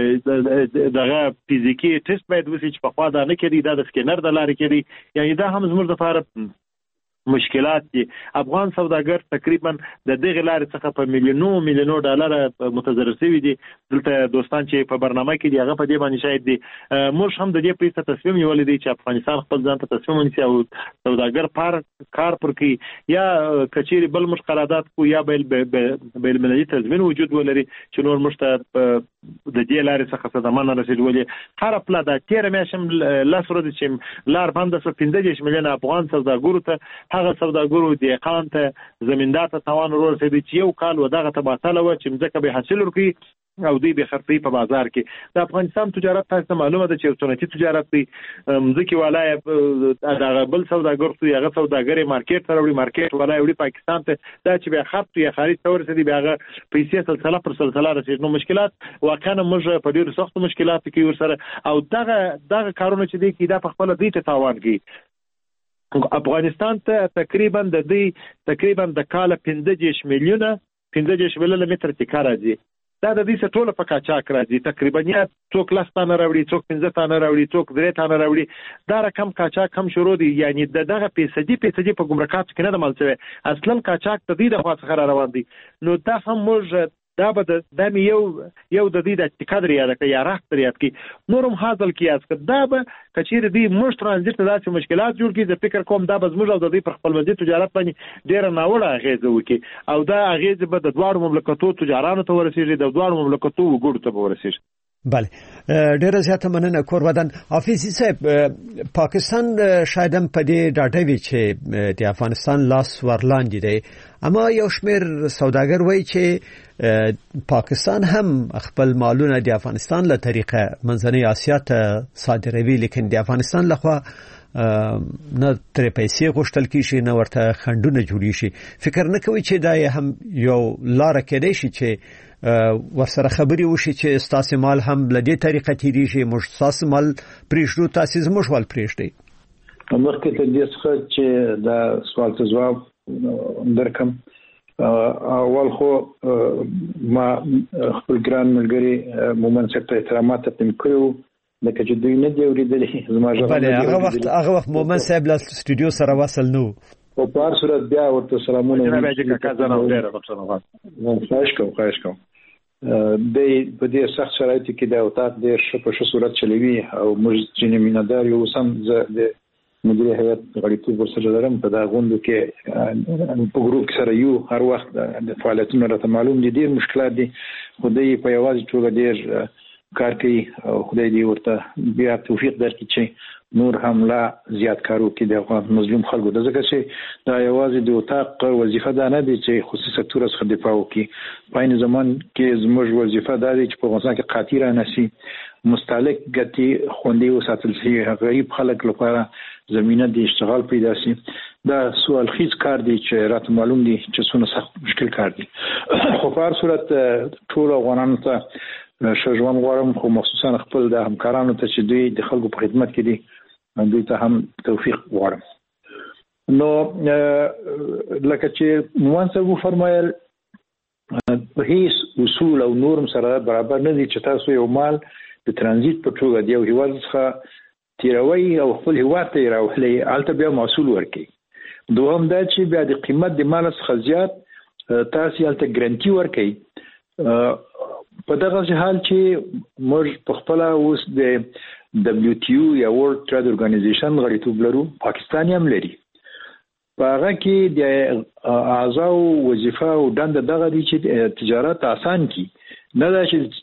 دغه فزیکی ټیسټ باید وسي چې په خوا دا نه کېدی، دا د سکینر د لارې کېدی. یعنی دا هم زموږ لپاره مشکلات دي. افغان سوداګر تقریبا د دغه لارې څخه په میلیونو ډالر متضرر شوي دي. دلته دوستان چې په برنامه کې دي هغه په دې باندې شاهد دي. موږ هم د دې پریسته تصمیم نیولې دي چې افغانستان خپل ځان ته تصمیم ونیسي او سوداګر کار پر کوي یا کچېرې بل موږ قرارداد کو یا بین المللي تضمین وجود ولري چې نور موږ ته د دې لارې څخه صدمه نه رسېدولې. هر پلا د تېره میاشت هم لس ورځې چې لار بنده شوه 15 میلیونه افغان سوداګرو ته، هغه سوداګرو دهقان ته زمیندار ته تاوان ورسېدی چې یو کال ودغه ته باطله وه چې مځکه به حاصل ورکړي او دوی به خرڅوي په بازار کې. د افغانستان تجارت تاسو معلومه ده چې یو سنتي تجارت دی. مځکې والا دغه بل سوداګر ته هغه سوداګر مارکیټ ته وړي، مارکیټ والا وړي پاکستان ته، دا چې به خرڅ یا خرید ته ورسېدي به هغه پیسې سلسله پر سلسله رسېږي. نو مشکلات واقعا موږ په ډېرو سختو مشکلاتو کې ورسره او دغه کارونه چې دی کې دا په خپله دوی ته تاوان کوي. افغانستان ته تقریبا د کاله 15 میلیونه متر تکه راځي. دا د دې ټوله په قاچاق راځي. تقریبا یا څوک 10 تانه راوړي، څوک 15 تانه راوړي، څوک 3 تانه راوړي. دا رقم قاچاق هم شروع دي. یعنی دغه فیصدي په ګمرکاتو کې نه د مال شوی، اصلا قاچاق ته دې د خوا څخه روان دي. نو دا هم موږ دا به د دې یو د دې د تکادر یاد کړي یا راخت یاد کړي نورم حاصل کیاس کړه. دا به کچېر دې موږ ترانزیت ته داسې مشکلات جوړ کړي. د فکر کوم دا به زموږ او د دې پر خپل مزي تجارت باندې ډېر ناوړه اغیزه وکړي او دا اغیزه به د دوه مملکتونو تجارانو ته ورسیږي، د دوه مملکتونو وګړو ته ورسیږي. بله ډیره زیاته مننه کور ودان. حفیظي صاحب، پاکستان شاید هم په دې ډاډه وي چې د افغانستان لاس ورلاندې دی، اما یو شمېر سوداګر وایي چې پاکستان هم خپل مالونه د افغانستان له طریقه منځنۍ اسیا ته صادروي، لیکن د افغانستان لخوا نه ترې پیسې غوښتل کیږي نه ورته خنډونه جوړی شي. فکر نه کوي چې دا هم یو لار کېدای شي چې ورسره خبري وشي چې ستاسو مال هم له دې طریقه تیریږي، موږ ستاسو مال پریږدو، تاسو زموږ مال پریږدئ. مخکې ته دې څخه چې دا سوال ته ځواب درکم، اول خو ما خپل ګران ملګری مومن صاحب ته احترامات تقدیم کړو لکه چې دوی نه دی اورېدلی. زما ژبه هغه وخت مومن صاحب له سټوډیو سره وصل نو او په هر صورت بیا ورته سلامونه خواهش کوم. د په دې سخت شرایطو کې د اوتاق ډېر ښه په ښه صورت چلوي او موږ ځینې مینهدار یو سم د مدیري هیئت غړیتوب ورسره لرم. په دا غونډو کې په ګروپ سره یو هر وخت د فعالیتونو راته معلوم دي. ډېر مشکلات دي خو دوی په یوازې توګه ډېر کار کوي او خدای دې ورته بیا توفیق درکړي چې نور هم لا زیات کار وکړي د افغان مظلوم خلکو. د ځکه چې دا یوازې د اوتاق وظیفه دا نه دی چې خصوصي سکتور څخه دفاع وکړي. په عین زمان کې زموږ وظیفه دا دی چې په افغانستان کې قاطی را نشي، مستهلک ګټې خوندي وساتل شي، غریب خلک لپاره زمینه د اشتغال پیدا شي. دا سوال خیز کار دی چې راته معلوم دی چې څونه سخت مشکل کار دی. خو په هر صورت ټول افغانانو ته ښه ژوند غواړم، خو مخصوصا خپل د همکارانو ته چې دوی د خلکو په خدمت کې دي دوی ته هم توفیق غواړم. نو لکه چې مومن صاحب وفرمایل په هیڅ اصول او نورم سره برابر نه دي چې تاسو یو مال د ترانزیت په توګه د یو هیواد څخه تیروي او خپل هیواد ته راوړي، هلته بیا محصول ورکړي. دوهم دا چې بیا د قیمت د مال څخه زیات تاسو هلته ګرانټي ورکړي. په دغه حال چې موږ په خپل اوس د WTO یا ورلد ټریډ اورګانایزیشن غړیتوب لرو، پاکستان هم لري. په هغه کې د اعضاو وظیفه او دنده دغه دي چې تجارت آسان کړي، نه دا چې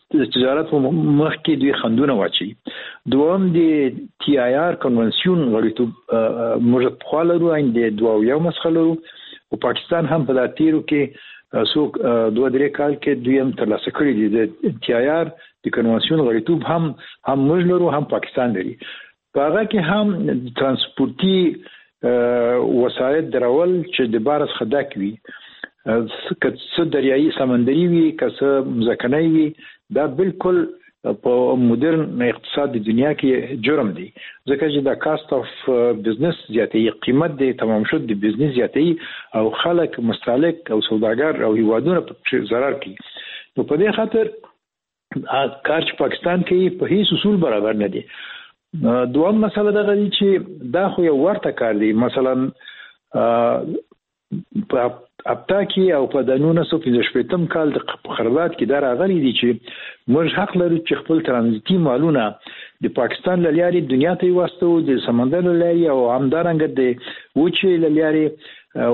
تجارت مخ کې دوی خندونه واچي. دوم د تی آی آر کنونسیون غړیتوب موږ په خالو عین د 22 مسخلو او پاکستان هم په داتیرو کې څوک 2-3 کال کې دوی هم ترلاسه کړی دي. د تی آی آر د کنونسیون غړیتوب هم موږ لرو، هم پاکستان لري. په هغه کې هم ترانسپورتي وسایل درول چې د بارس خداک وي، که دریایي سمندري وي، که مځکنی وي، دا بالکل په مدرن اقتصاد د دنیا کې جرم دی، ځکه چې دا کاست اف بزنس زیاتې قیمت دی، تمام شد د بزنس زیاتې او خلک مستهلک او سوداګر او هیوادونه په ضرر کوي. نو په دې خاطر کار چې پاکستان کې په هیڅ اصول برابر نه دي. دوم مسله دا غوړي چې دا خو یو ورته کار دی. مثلا په اپتا کې او په 1915 کال د قرارداد کې دا راغلي دي چې موږ حق لرو چې خپل ترانزیتي مالونه د پاکستان له لارې دنیا ته واسطو، د سمندر له لارې او همدارنګه د وچې له لارې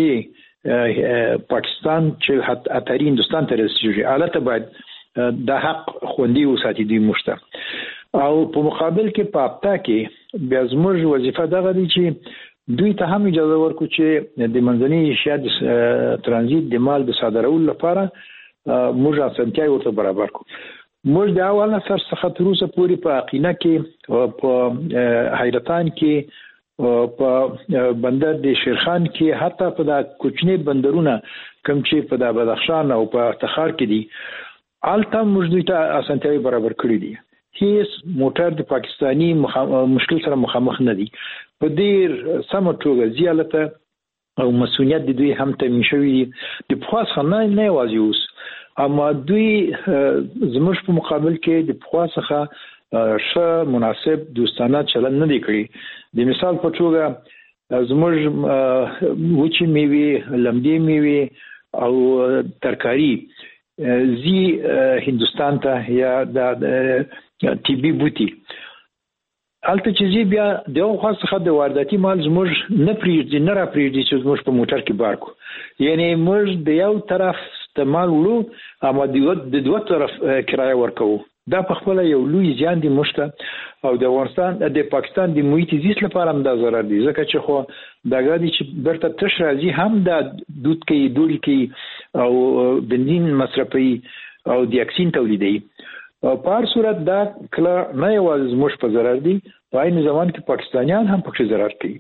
واګي پاکستان چې اتری هندستان ته رسیږي. البته باید دا حق خوندي وساتي دوی مشته. او په مقابل کې په اپتا کې بیا زموږ وظیفه دغه دي چې دوی ته هم اجازه ورکړو چې د منځنۍ اشیا د ترانزیت د مال د صادرولو لپاره موږ اسانتیاوې ورته برابر کړو. موږ د اول سر څخه تر اوسه پورې په عقینه کې، په حیرتان کې، په بندر د شیرخان کې، حتی په د کوچنی بندرونه کوم چې په د بدخشان او په تخار کې دي، الته موږ دوی ته اسانتیاوې برابر کړې دي. هیڅ موټر د پاکستانی مشکل سره مخامخ نه دي. په ډیر سم توګه زیالته او مسؤلیت د دوی هم تامین شوی دي. د پخوا څخه نه یوازې اوس، اما دوی زموږ په مقابل کې د پخوا څخه ښه مناسب دوستانه چلند نه دی کړی. د مثال په توګه زموږ وچې میوې، لمدې میوې او ترکاری زی هندستان ته یا د ټي بي بوتي الته چې بیا د خاصه د وارداتي مال زموږ نه پریږدي، نه را پریږدي چې زموږ په موټر کې بار کو. یعنی موږ د یو طرف استعمال ولو، اما د دوه طرف کرایه ورکو. دا په خپل یو لوی زیان دی مشته او د افغانستان د پاکستان د محیط زیست لپاره هم دا ضرر دی، ځکه چې خو دا غادي چې برته تش راځي هم د دود کې دوړي کې او بنزین مصرفي او د اکسین تولیدي. په هر صورت دا کله نه یوازې زموږ په ضرر دي، په عین زمان کې پاکستانیان هم پکې ضرر کوي.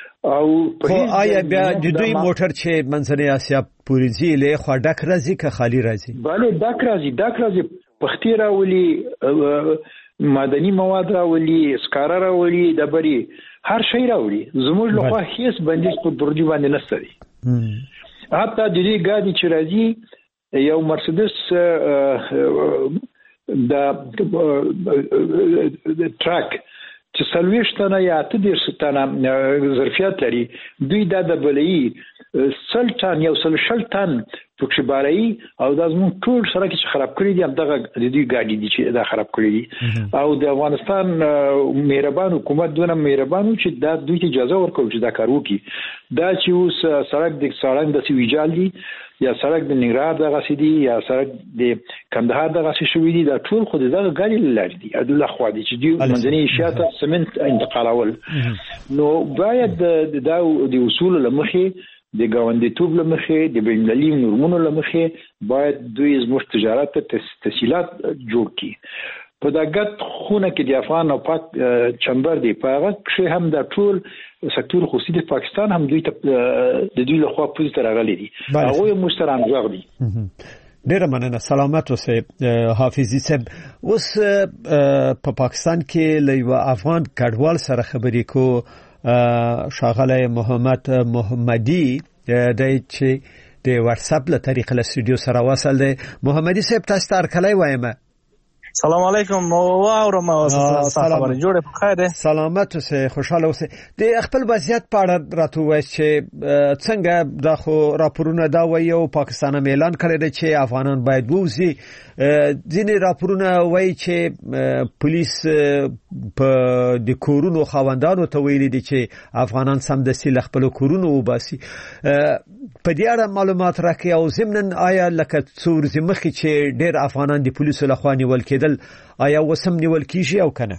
او آیا بیا د دوی موټر چې منځنۍ اسیا پورې ځي له خوا ډک راځي که خالی راځي؟ bale ډک راځي پختي راولي، معدني مواد راولي، سکاره راولي، دبري هر شی راولي. زموږ له خوا هیڅ بندیز په درجه باندې نشته دي. حتی د دې ګاډي چې راځي یو مرسيدس د ټرک چې 40 تنه یا 30 تنه ظرفیت لري، دوی د بلې 100 ټن یا 100 ټن پکې باري او د زمون ټول سره کې خراب کړی دي. دغه د دې ګاډي دي چې دا خراب کړی دي او د افغانستان مهربان حکومت دونه مهربانو چې دا دوی ته اجازه ورکوي چې دا کار وکړي. دا چې اوس سړک د سړک د سویجال دي یا سړک د ننګرهار د غسیدي یا سړک د کندهار د غسې شوې دي، دا ټول خو دغه ګاډي لري دي عدل خو دي چې دوی منځنۍ اشیا ته سمنت انتقالول. نو باید د اصول لمخې د ګاونډیتوب لمخې د بینالمللي نورمونو لمخې باید دوی زموږ تجارت ته تسهیلات جوړ کړي. په دا ګډ خونه کې د افغان او پاک چمبر دی، په هغه کې هم د ټول سکتور خصوصي د پاکستان هم دوی ته د دوی له خوا پوز تر راغلي دي، هغه مشترک ځای دي. ډیره مننه، سلامت اوسئ حافظي صاحب. اوس په پاکستان کې له یو افغان کډوال سره خبرې کو، شاغله محمد محمدي د چې د واتس اپ له طریقې له سټوډیو سره وصل دی. محمدي صاحب تاسو ته ارکلای وایم. سلام علیکم او اورم خبر جوړه په خیر سلامت اوسه خوشاله اوسه د خپل وضعیت په اړه راته وایي چې څنګه د خو راپورونه دا وایي او پاکستان اعلان کړی دی چې افغانان باید ووزي ځینې راپورونه وایي چې پولیس په د کورونو خاوندانو ته ویلي دي چې افغانان سمدستي له خپل کورونو وباسي په دې اړه معلومات راکړي او ضمناً آیا لکه څو ورځې مخکې چې ډېر افغانان د پولیسو لخوا نیول کېدل آیا وسم نیول کیږي او کنه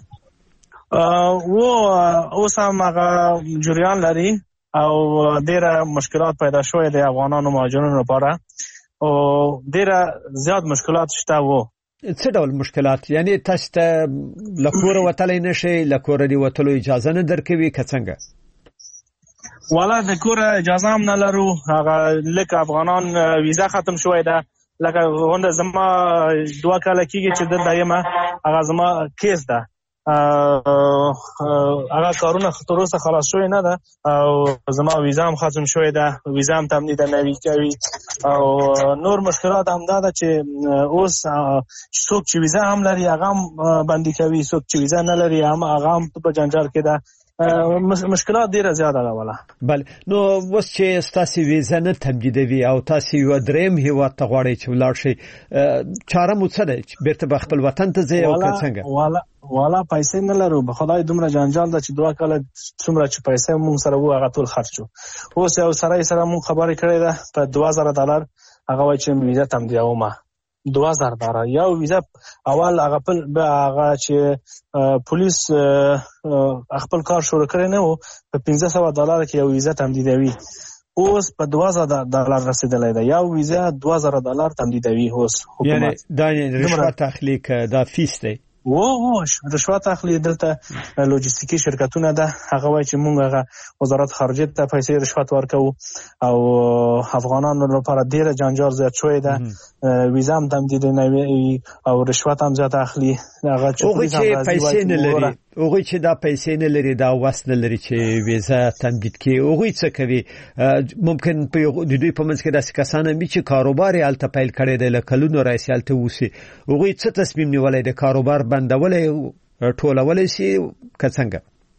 اوس هم هغه جریان لري او ډېر مشکلات پیدا شوي د افغانانو مهاجرینو لپاره او ډېر زیات مشکلات شته وو څه ډول مشکلات یعنی تاسو ته لکور وتلای نشي لکور دی وتلو اجازه نه درکوي که څنګه والا د کور اجازه هم نه لرو هغه لکه افغانان ویزا ختم شوی ده لکه غونډه زما 2 کال کېږي چې دلته یم هغه زما کیس ده هغه کارونه تر اوسه خلاص شوی نه ده او زما ویزا هم ختم شوی ده ویزا هم تمدید نه کوي او نور مشکلات هم ده چې اوس څوک چې ویزا هم لري هغه هم بندي کوي څوک چې ویزا نه لري هغه هم په جنجال کې ده مشکلات ډیره زیاده ده ولا بل نو وس چې تاسو ویزا نه تمدیدوي او تاسو یو دریم هیواد ته غواړئ چې ولاړ شئ چاره مو څه ده چې بیرته خپل وطن ته ځئ او که څنګه والا پیسې نه لرو به خدای دومره جنجال ده چې 2 کال څومره چې پیسې مونږ سره وو هغه ټول خرج شو اوس یو سره مونږ خبرې کړې ده په $2000 هغه وایي چې ویزا تمدیدوم $2000 یو ویزا اول هغه چې پولیس خپل کار شروع کړی نه و په $1500 کې یو ویزا تمدیدوي اوس په $2000 رسیدلای ده یو ویزا $2000 تمدیدوي اوس یعنی دا رشوت اخلي که دا فیس دی رشوت اخلي دلته لوجستیکي شرکتونه ده هغه وایي چې مونږ هغه وزارت خارجه ته پیسې رشوت ورکو او افغانانو لپاره ډیره جنجال زیات شوی ده ویزا هم تمدید نه وي او رشوت هم زیات اخلي هغه چې پیسې نه لري اوغه چې دا پیسې نه لري دا وس نه لري چې ویزا تمدید کړي اوغه څه کوي ممکن په د دوی په منځ کې داسې کسان هم چې کاروبار یې الته پیل کړی دی لکه کلونو راځي الته وسی اوغه څه تصمیم نیولای د کاروبار بندولې ټولولې شي که څنګه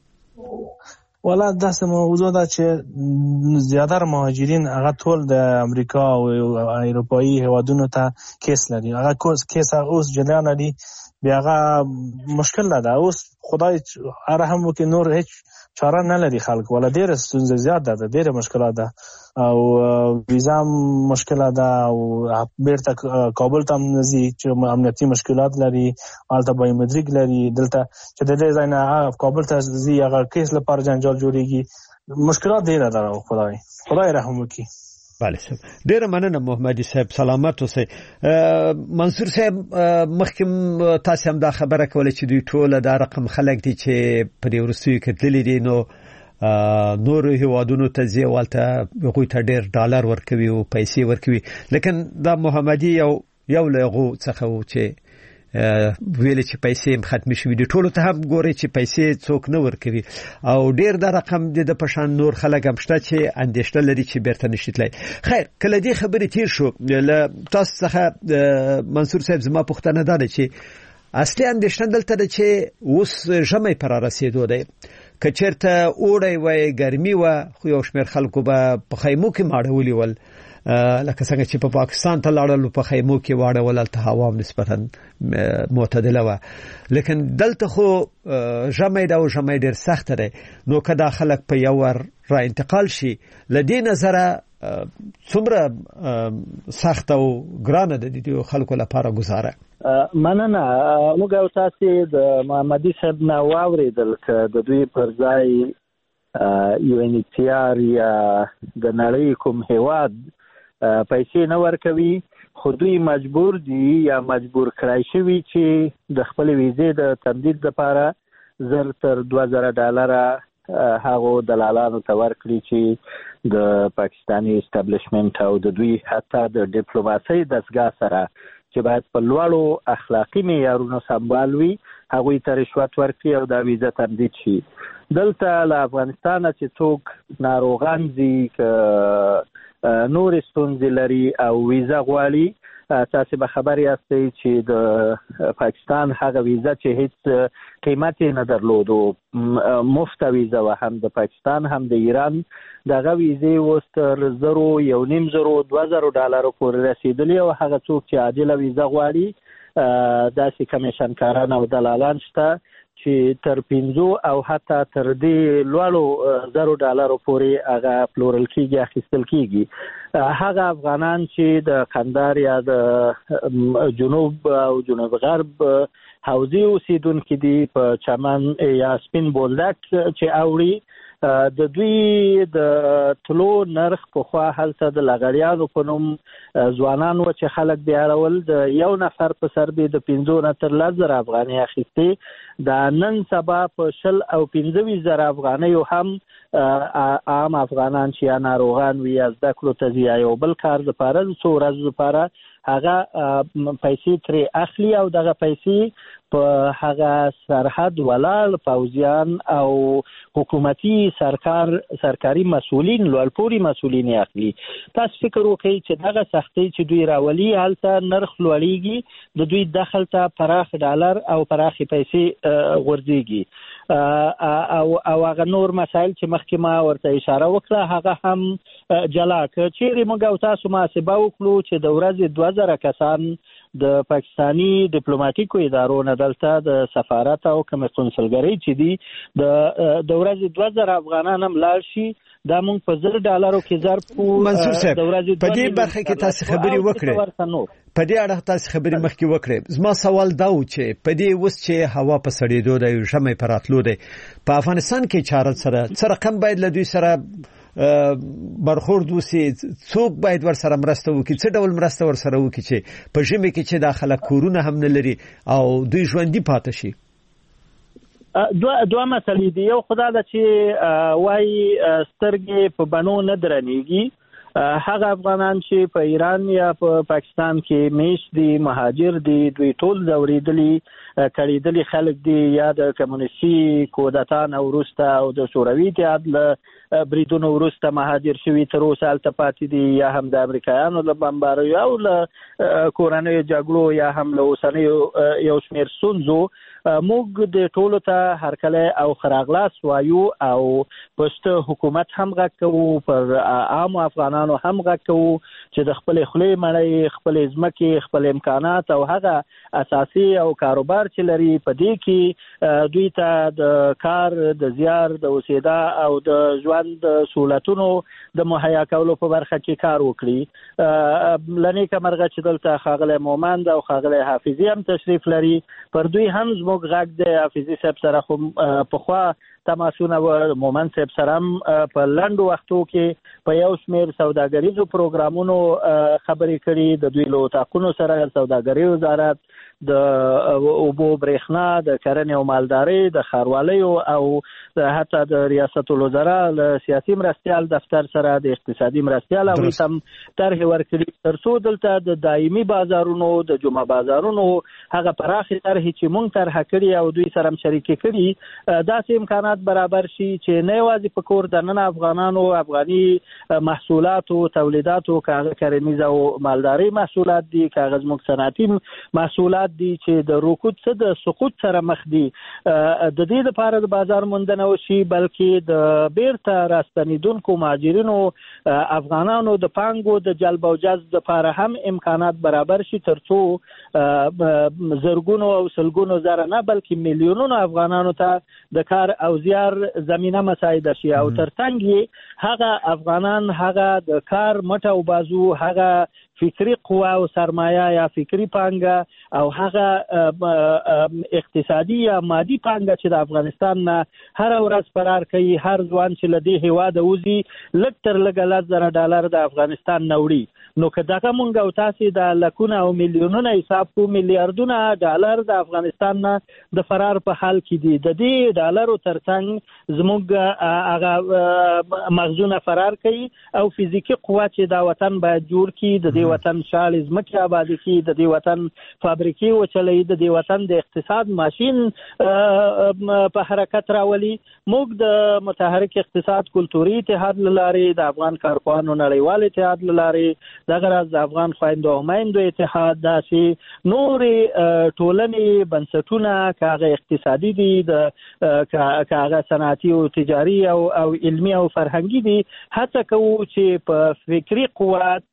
ولا داسې موضوع ده چې زیاتره مهاجرین هغه ټول د امریکا او اروپایي هیوادونو ته کیس لري هغه کیس اوس جریان لري بیا هغه مشکل نه ده اوس خدای رحم وکړي نور هیڅ چاره نه لري خلک ولا ډېر ستونزې زیات ده ډېر مشکلات ده او ویزا مشکل ده او بیرته کابل ته نزي چې امنیتي مشکلات لري البته بایومټریک لري دلته چې د دې ځای نه کابل ته ځي هغه کیس لپاره جنجال جوړیږي مشکلات ډېر ده خدای رحم وکړي بله صاحب ډیره مننه محمدي صاحب سلامت اوسئ منصور صاحب مخکې تاسو هم دا خبره کوله چې دوی ټول دا رقم خلک دي چې په دې ورسوي کې تللي دي نو نور هیوادونو ته ځي والته هغوی ته ډیر ډالر ورکوي او پیسې ورکوي لیکن دا محمدي یو له هغو څخه و چې ویل چې پیسې ختم شوي دي ټولو ته هم ګوري چې پیسې څوک نه ورکوي او ډیر دا رقم د پشان نور خلک هم شته چې اندېښنه لري چې بیرته نشي تللی خیر کله دې خبرې تیر شو له تاسو څخه منصور صاحب زما پوښتنه ده چې اصلي اندېښنه دلته ده چې اوس ژمی پر رسیدو دی که چېرته اوړی وای ګرمي وه خو یو شمېر خلکو به په خیمو کې ماړولي ول لکه څنګه چې په پاکستان ته لاړل په خیمو کې واړول هلته هوا نسبتا معتدله وه لیکن دلته خو ژمی ده او ژمی ډېر سخته دی نو که دا خلک په یو ور را انتقال شي له دې نظره څومره سخت او ګرانه ده د دې خلکو لپاره ګزاره مننه موږ او تاسو د محمدي صاحب نه واورېدل چې د دوی پر ځای UNHCR یا د نړۍ کوم هیواد پیسې نه ورکوي خو دوی مجبور دي یا مجبور کړای شوي چې د خپل ویزې د تمدید لپاره زر تر $2000 هغو دلالانو ته ورکړي چې د پاکستاني اسټابلیشمنت او د دوی حتی د ډیپلوماسۍ دستګاه سره چې باید په لوړو اخلاقي معیارونو سمبال وي هغوی ته رشوت ورکړي او دا ویزه تمدید شي دلته له افغانستانه چې څوک ناروغان دي که نور ستونزې لري او ویزه غواړي تاسو به خبر یاستئ چې د پاکستان هغه ویزه چې هیڅ قیمت نه درلود او مفت ویزه و، هم د پاکستان هم د ایران دغه ویزې اوس تر 1.5 $2,000 پورې رسیدلې او هغه څوک چې عاجله ویزه غواړي داسې کمیشنکاران او دلالان شته چې تر 5 او حتی تر دې لوړو $1,000 پورې هغه پلورل کیږي، اخیستل کیږي. هغه افغانان چې د قندهار یا د جنوب او جنوب غرب حوزې اوسیدونکي دي، په چمن یا سپین بولدک چې اوړي، د دوی د تلو نرخ په خوا هلته د لغړیانو په نوم ځوانانو چې خلک بیارول د یو نفر په سر به د 15 نه تر 10,000 افغانۍ اخیستي. د نن سبا په 20 او 25,000 افغانۍ هم عام افغانان چې یا ناروغان وي یا زده کړو ته ځي یا یو بل کار لپاره څو ورځې لپاره هغه پیسې ترې اخلي او دغه پیسې په هغه سرحد ولاړ پوځیان او حکومتي سرکاري مسؤلین لوړپوړي مسؤلین اخلي. تاسو فکر وکړئ چې دغه سختۍ چې دوی راولي هلته نرخ لوړیږي، د دوی دخل ته پراخ ډالر او پراخې پیسې غورځيږي او هغه نور مسایل چې مخکې ما ورته اشاره وکړه هغه هم جلا که چیرې موږ او تاسو محاسبه وکړو چې د ورځې 2,000 کسان د پاکستانی ډیپلوماټیکو ادارو نه دلته د سفارت او کوم قونسلګرۍ چې دي د ورځې 2,000 افغانان هم لاړ شي، دا مونږ په $1,000 کې ضرب کو. منصور صاحب په دې برخه کې تاسو خبري وکړئ، په دې اړه تاسو خبري مخکې وکړئ. زما سوال دا و چې په دې وس چې هوا په سړېدو د ژمي پر راتلو دی په افغانستان کې چاره سره رقم باید له دوی سره برخورد وسی، څوک باید ور سره مرسته وکړي، څه ډول مرسته ور سره وکړي چې په ژمي کې چې داخله کورونه هم نه لري او دوی ژوندۍ پاتې شي. دوه مسلې دي. یو خدای دا چې وای سترګې په بنو نه درنيږي. هغه افغانان چې په ایران یا په پاکستان کې میش دي، مهاجر دي، دوی ټول ځورېدلي کړيدلي خلک دي، یا د کمونیستي کودتا نه وروسته او د شوروي اتحاد له بریدونو وروسته مهاجر شوي تر اوسه هلته پاتې دي، یا هم د امریکایانو له بمباریو او له کورنیو جګړو یا هم له اوسنیو یو شمېر ستونزو موږ د ټولو ته هرکلی او خراغلاس وایو او پښتو حکومت هم غږ کوو، پر عام افغانانو هم غږ کوو چې د خپل خولې مړۍ، خپل ځمکې، خپل امکانات او هغه اساسي او کاروبار چې لري په دې کې دوی ته د کار، د زیار، د اوسېدا او د ژوند د سہولتونو د مهیا کولو په برخه کې کار وکړي. لنیکه مرغه چې دلته ښاغلی مومند او ښاغلی حافظي هم تشریف لري، پر دوی هم زموږ غږ دی. حافظي صاحب سره خو پخوا تماسونه و، مومند صاحب سره هم په لنډو وختو کې په یو شمېر سوداګریزو پروګرامونو خبرې کړي، د دوی له اتاقونو سره سوداګري وزارت، د اوبو برېښنا، د کرنې او مالدارۍ، د ښاروالۍ او حتی د ریاست الوزرا له سیاسي مرستیال دفتر سره د اقتصادي مرستیال او هم طرح ورکړي تر څو دلته د دایمي بازارونو، د جمعه بازارونو هغه پراخې طرحې چې مونږ طرح کړي او دوی سره هم شریکې کړي داسې امکانات برابر شي چې نه یوازې په کور دننه افغانانو افغاني محصولاتو تولیداتو کاغه کرنیز او مالداري محصولات دي، کاغذ زموږ صنعتي محصولات دي چې د رکود څخه د سقوط سره مخ دي، د دې لپاره د بازار موندنه وشي، بلکې د بیرته راستنیدونکو مهاجرینو افغانانو د پانګو د جلب او جذب لپاره هم امکانات برابر شي تر څو زرګونو او سلګونو زره نه بلکې میلیونونو افغانانو ته د کار او زیار زمينه مساعده شي او ترڅنګ هغه افغانان هغه د کار مټ او بازو، هغه فکری قوه او سرمایه یا فکری پانګه او هغه اقتصادي یا مادي پانګه چې د افغانستان نه هر ورځ فرار کوي، هر ځوان چې لدی هیواد وزي لږ تر لږه $1,000 د افغانستان نوړي. نو که دغه مونږ او تاسو د لکونه او میلیونونو حساب کو، میلیارډونه ډالر د افغانستان نه د فرار په حال کې دي. د دې ډالرو ترڅنګ زموږ هغه مغزونه فرار کوي او فزیکی قوت چې دا وطن باید جوړ کړي، د دې دې وطن شال زمکه آباد کی د دې وطن فابریکي او چلې د دې وطن د اقتصاد ماشين په حرکت راولي. موږ د متحرک اقتصاد کلتوري اتحاد لارې د افغان کارپوهانو نړیوال اتحاد لارې د غرض د افغان خويندو او میندو اتحاد داسې نور ټولنې بنسټونه کاغه اقتصادي دي د کاغه صنعتي او تجاري او علمي او فرهنګي دي هڅه کوو چې په فکری قوت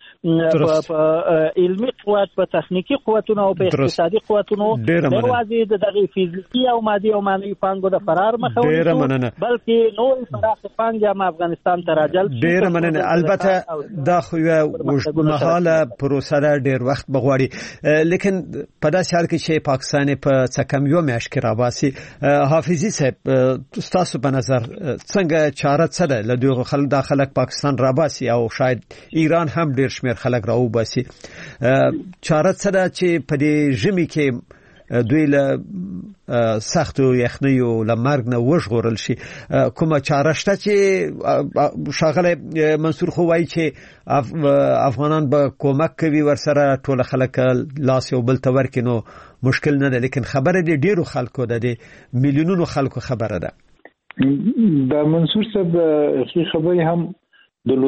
په علمي قوت په تخنیکی قوتونو او په اقتصادي قوتونو د وازي دغه فزیکی او مادي او معنوي پانګو د فرار مخه ونیسو بلکې نور فراخ پانګه هم افغانستان ته راجل ډیر مننه. البته دا خو یو وشمهاله پروسه ده ډیر وخت بغواړي لیکن په داسې حال کې چې پاکستان په څکم یو میاشت کې راباسي حافظي صاحب تاسو په نظر څنګه چاره څه ده لدغه خلک داخله پاکستان راباسي او شاید ایران هم ډیر شمیر خلک راو باسي چاره څه ده چې په دې ژمي کې دوی له سختو یخنیو لمرګ نه وژغورل شي کومه چاره شته چې شاغله منصور خو وایي چې افغانان به کومک کوي ورسره ټول خلک لاس یو بل ته ورکینو مشکل نه ده لیکن خبره دې ډیرو خلکو ده میلیونونو خلکو خبره ده د منصور صاحب خبري هم د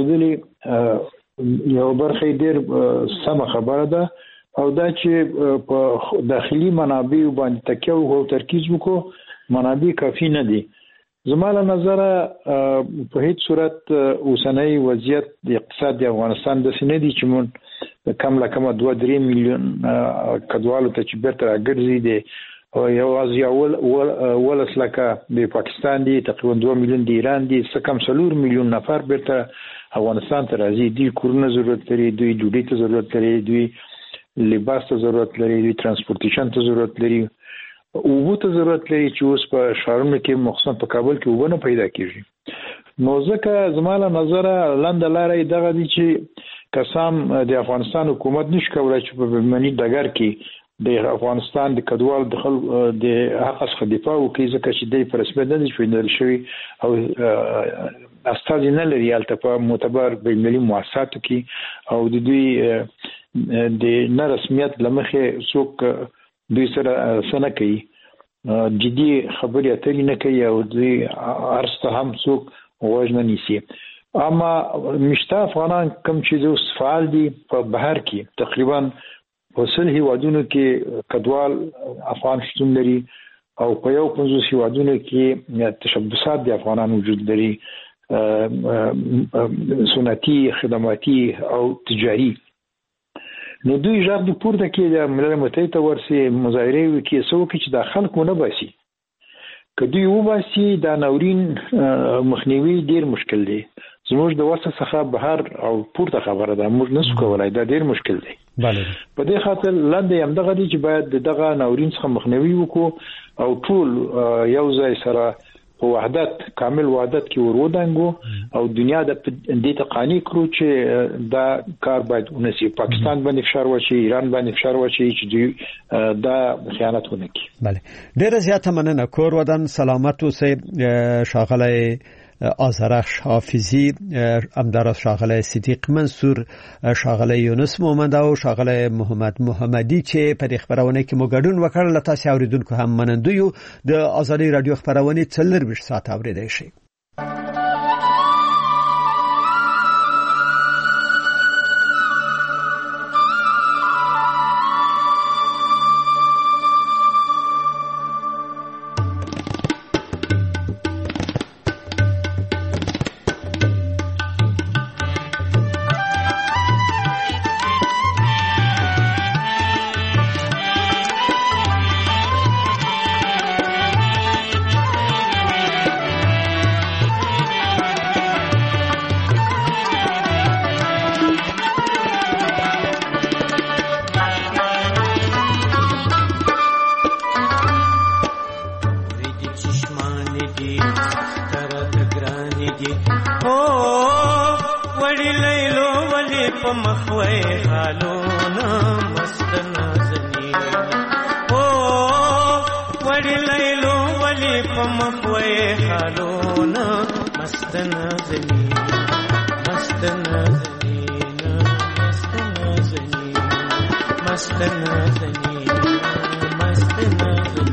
لودلې یو برخه ډیر سم خبره ده او دا چې په داخلي منابع باندې تکیه او ترکیز وکړو منابع کافي نه دي. زموږ نظر په هیڅ صورت اوسنۍ وضعیت د اقتصاد د افغانستان د سینې دي چې مون کم لا کم 2-3 میلیون کډوالو ته چې بیرته راګرځي دي او یو از یو لکه د پاکستان دي تقریبا 2 میلیون د ایران دي څه کم 4 میلیون نفر بیرته افغانستان ته راځي دي کورونه ضرورت لري دوی ډوډۍ ته ضرورت لري دوی لباس ته ضرورت لري دوی ترانسپورټیشن ته ضرورت لري او ته ضرورت لري چې اوس په شهرونو کې مخصوصا په کابل کې وبنه پیدا کیږي نو ځکه زماله نظر لاندې لارې دغه دي چې قسم د افغانستان حکومت نشي کولای چې په منی دګر کې د افغانستان د کډوال دخل د حق څخه دفاع وکړي ځکه چې د پرسپد نه شوی شوی او استاد نه لري البته معتبر بین المللي مؤسساتو کې او د دوی د نرسمیت لمخه څوک دوی سره سره کوي جدي خبرې اترې نه کوي او دوی ارسته هم څوک وژن نه نیسي اما مشتا افغانان کم چې اوس فعال دي په بهر کې تقریبا وصل هیوادونو کې کډوال افغان شتون لري او په یو 50 هیوادونو کې تشبثات د افغانان وجود لري صنعتي خدماتي او تجاري نو دوی ژغ د پورته کې د ملل متحد ته ورسي مظاهره وکړي څو کې چې د خلکو نه باسي کدی و باسي دا نورین مخنیوي ډیر مشکل دی زموږ د وسه څخه بهر او پورته خبره ده موږ نسو کولای دا ډیر مشکل دی bale په دې خاطر لاندې هم دغه دي چې باید دغه نورین څخه مخنیوي وکړو او ټول یو ځای سره په وحدت کامل وحدت کې ورودانګو او دنیا د دې تقانی کړو چې دا کار باید ونسي پاکستان باندې فشار وشي ایران باندې فشار وشي چې دا خیانت ونه کړي bale ډیر زیاته مننه کور ودان سلامت اوسئ شاغله آزرخش حافظی امدارس شاغله صدیق منصور شاغله یونس محمد او شاغله محمد محمدی چې په خبرونه کې مو ګډون وکړل تاسو اوریدونکو هم منندوی د ازادي رادیو خبرونه 24 ساعت اوریدای شي मस्त नाज़नीन मस्त नाज़नीन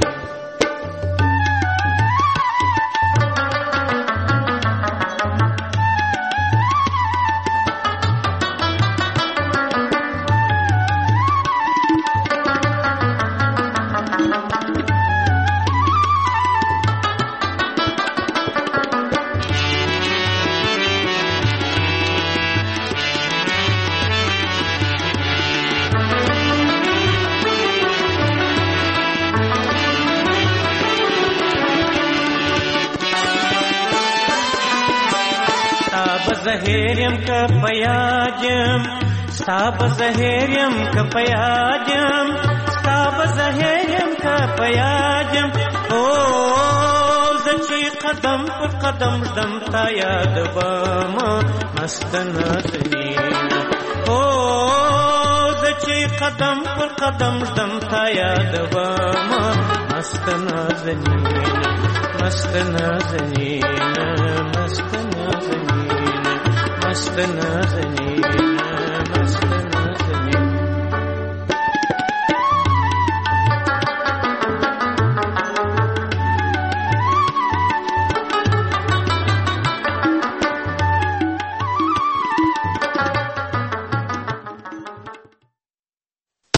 زهيريم كفياجم ستاب زهيريم كفياجم ستاب زهيريم كفياجم او زچي قدم پر قدم دم تا یاد بما مست نازنين او زچي قدم پر قدم دم تا یاد بما مست نازنين مست نازنين مست نازنين مست نازنين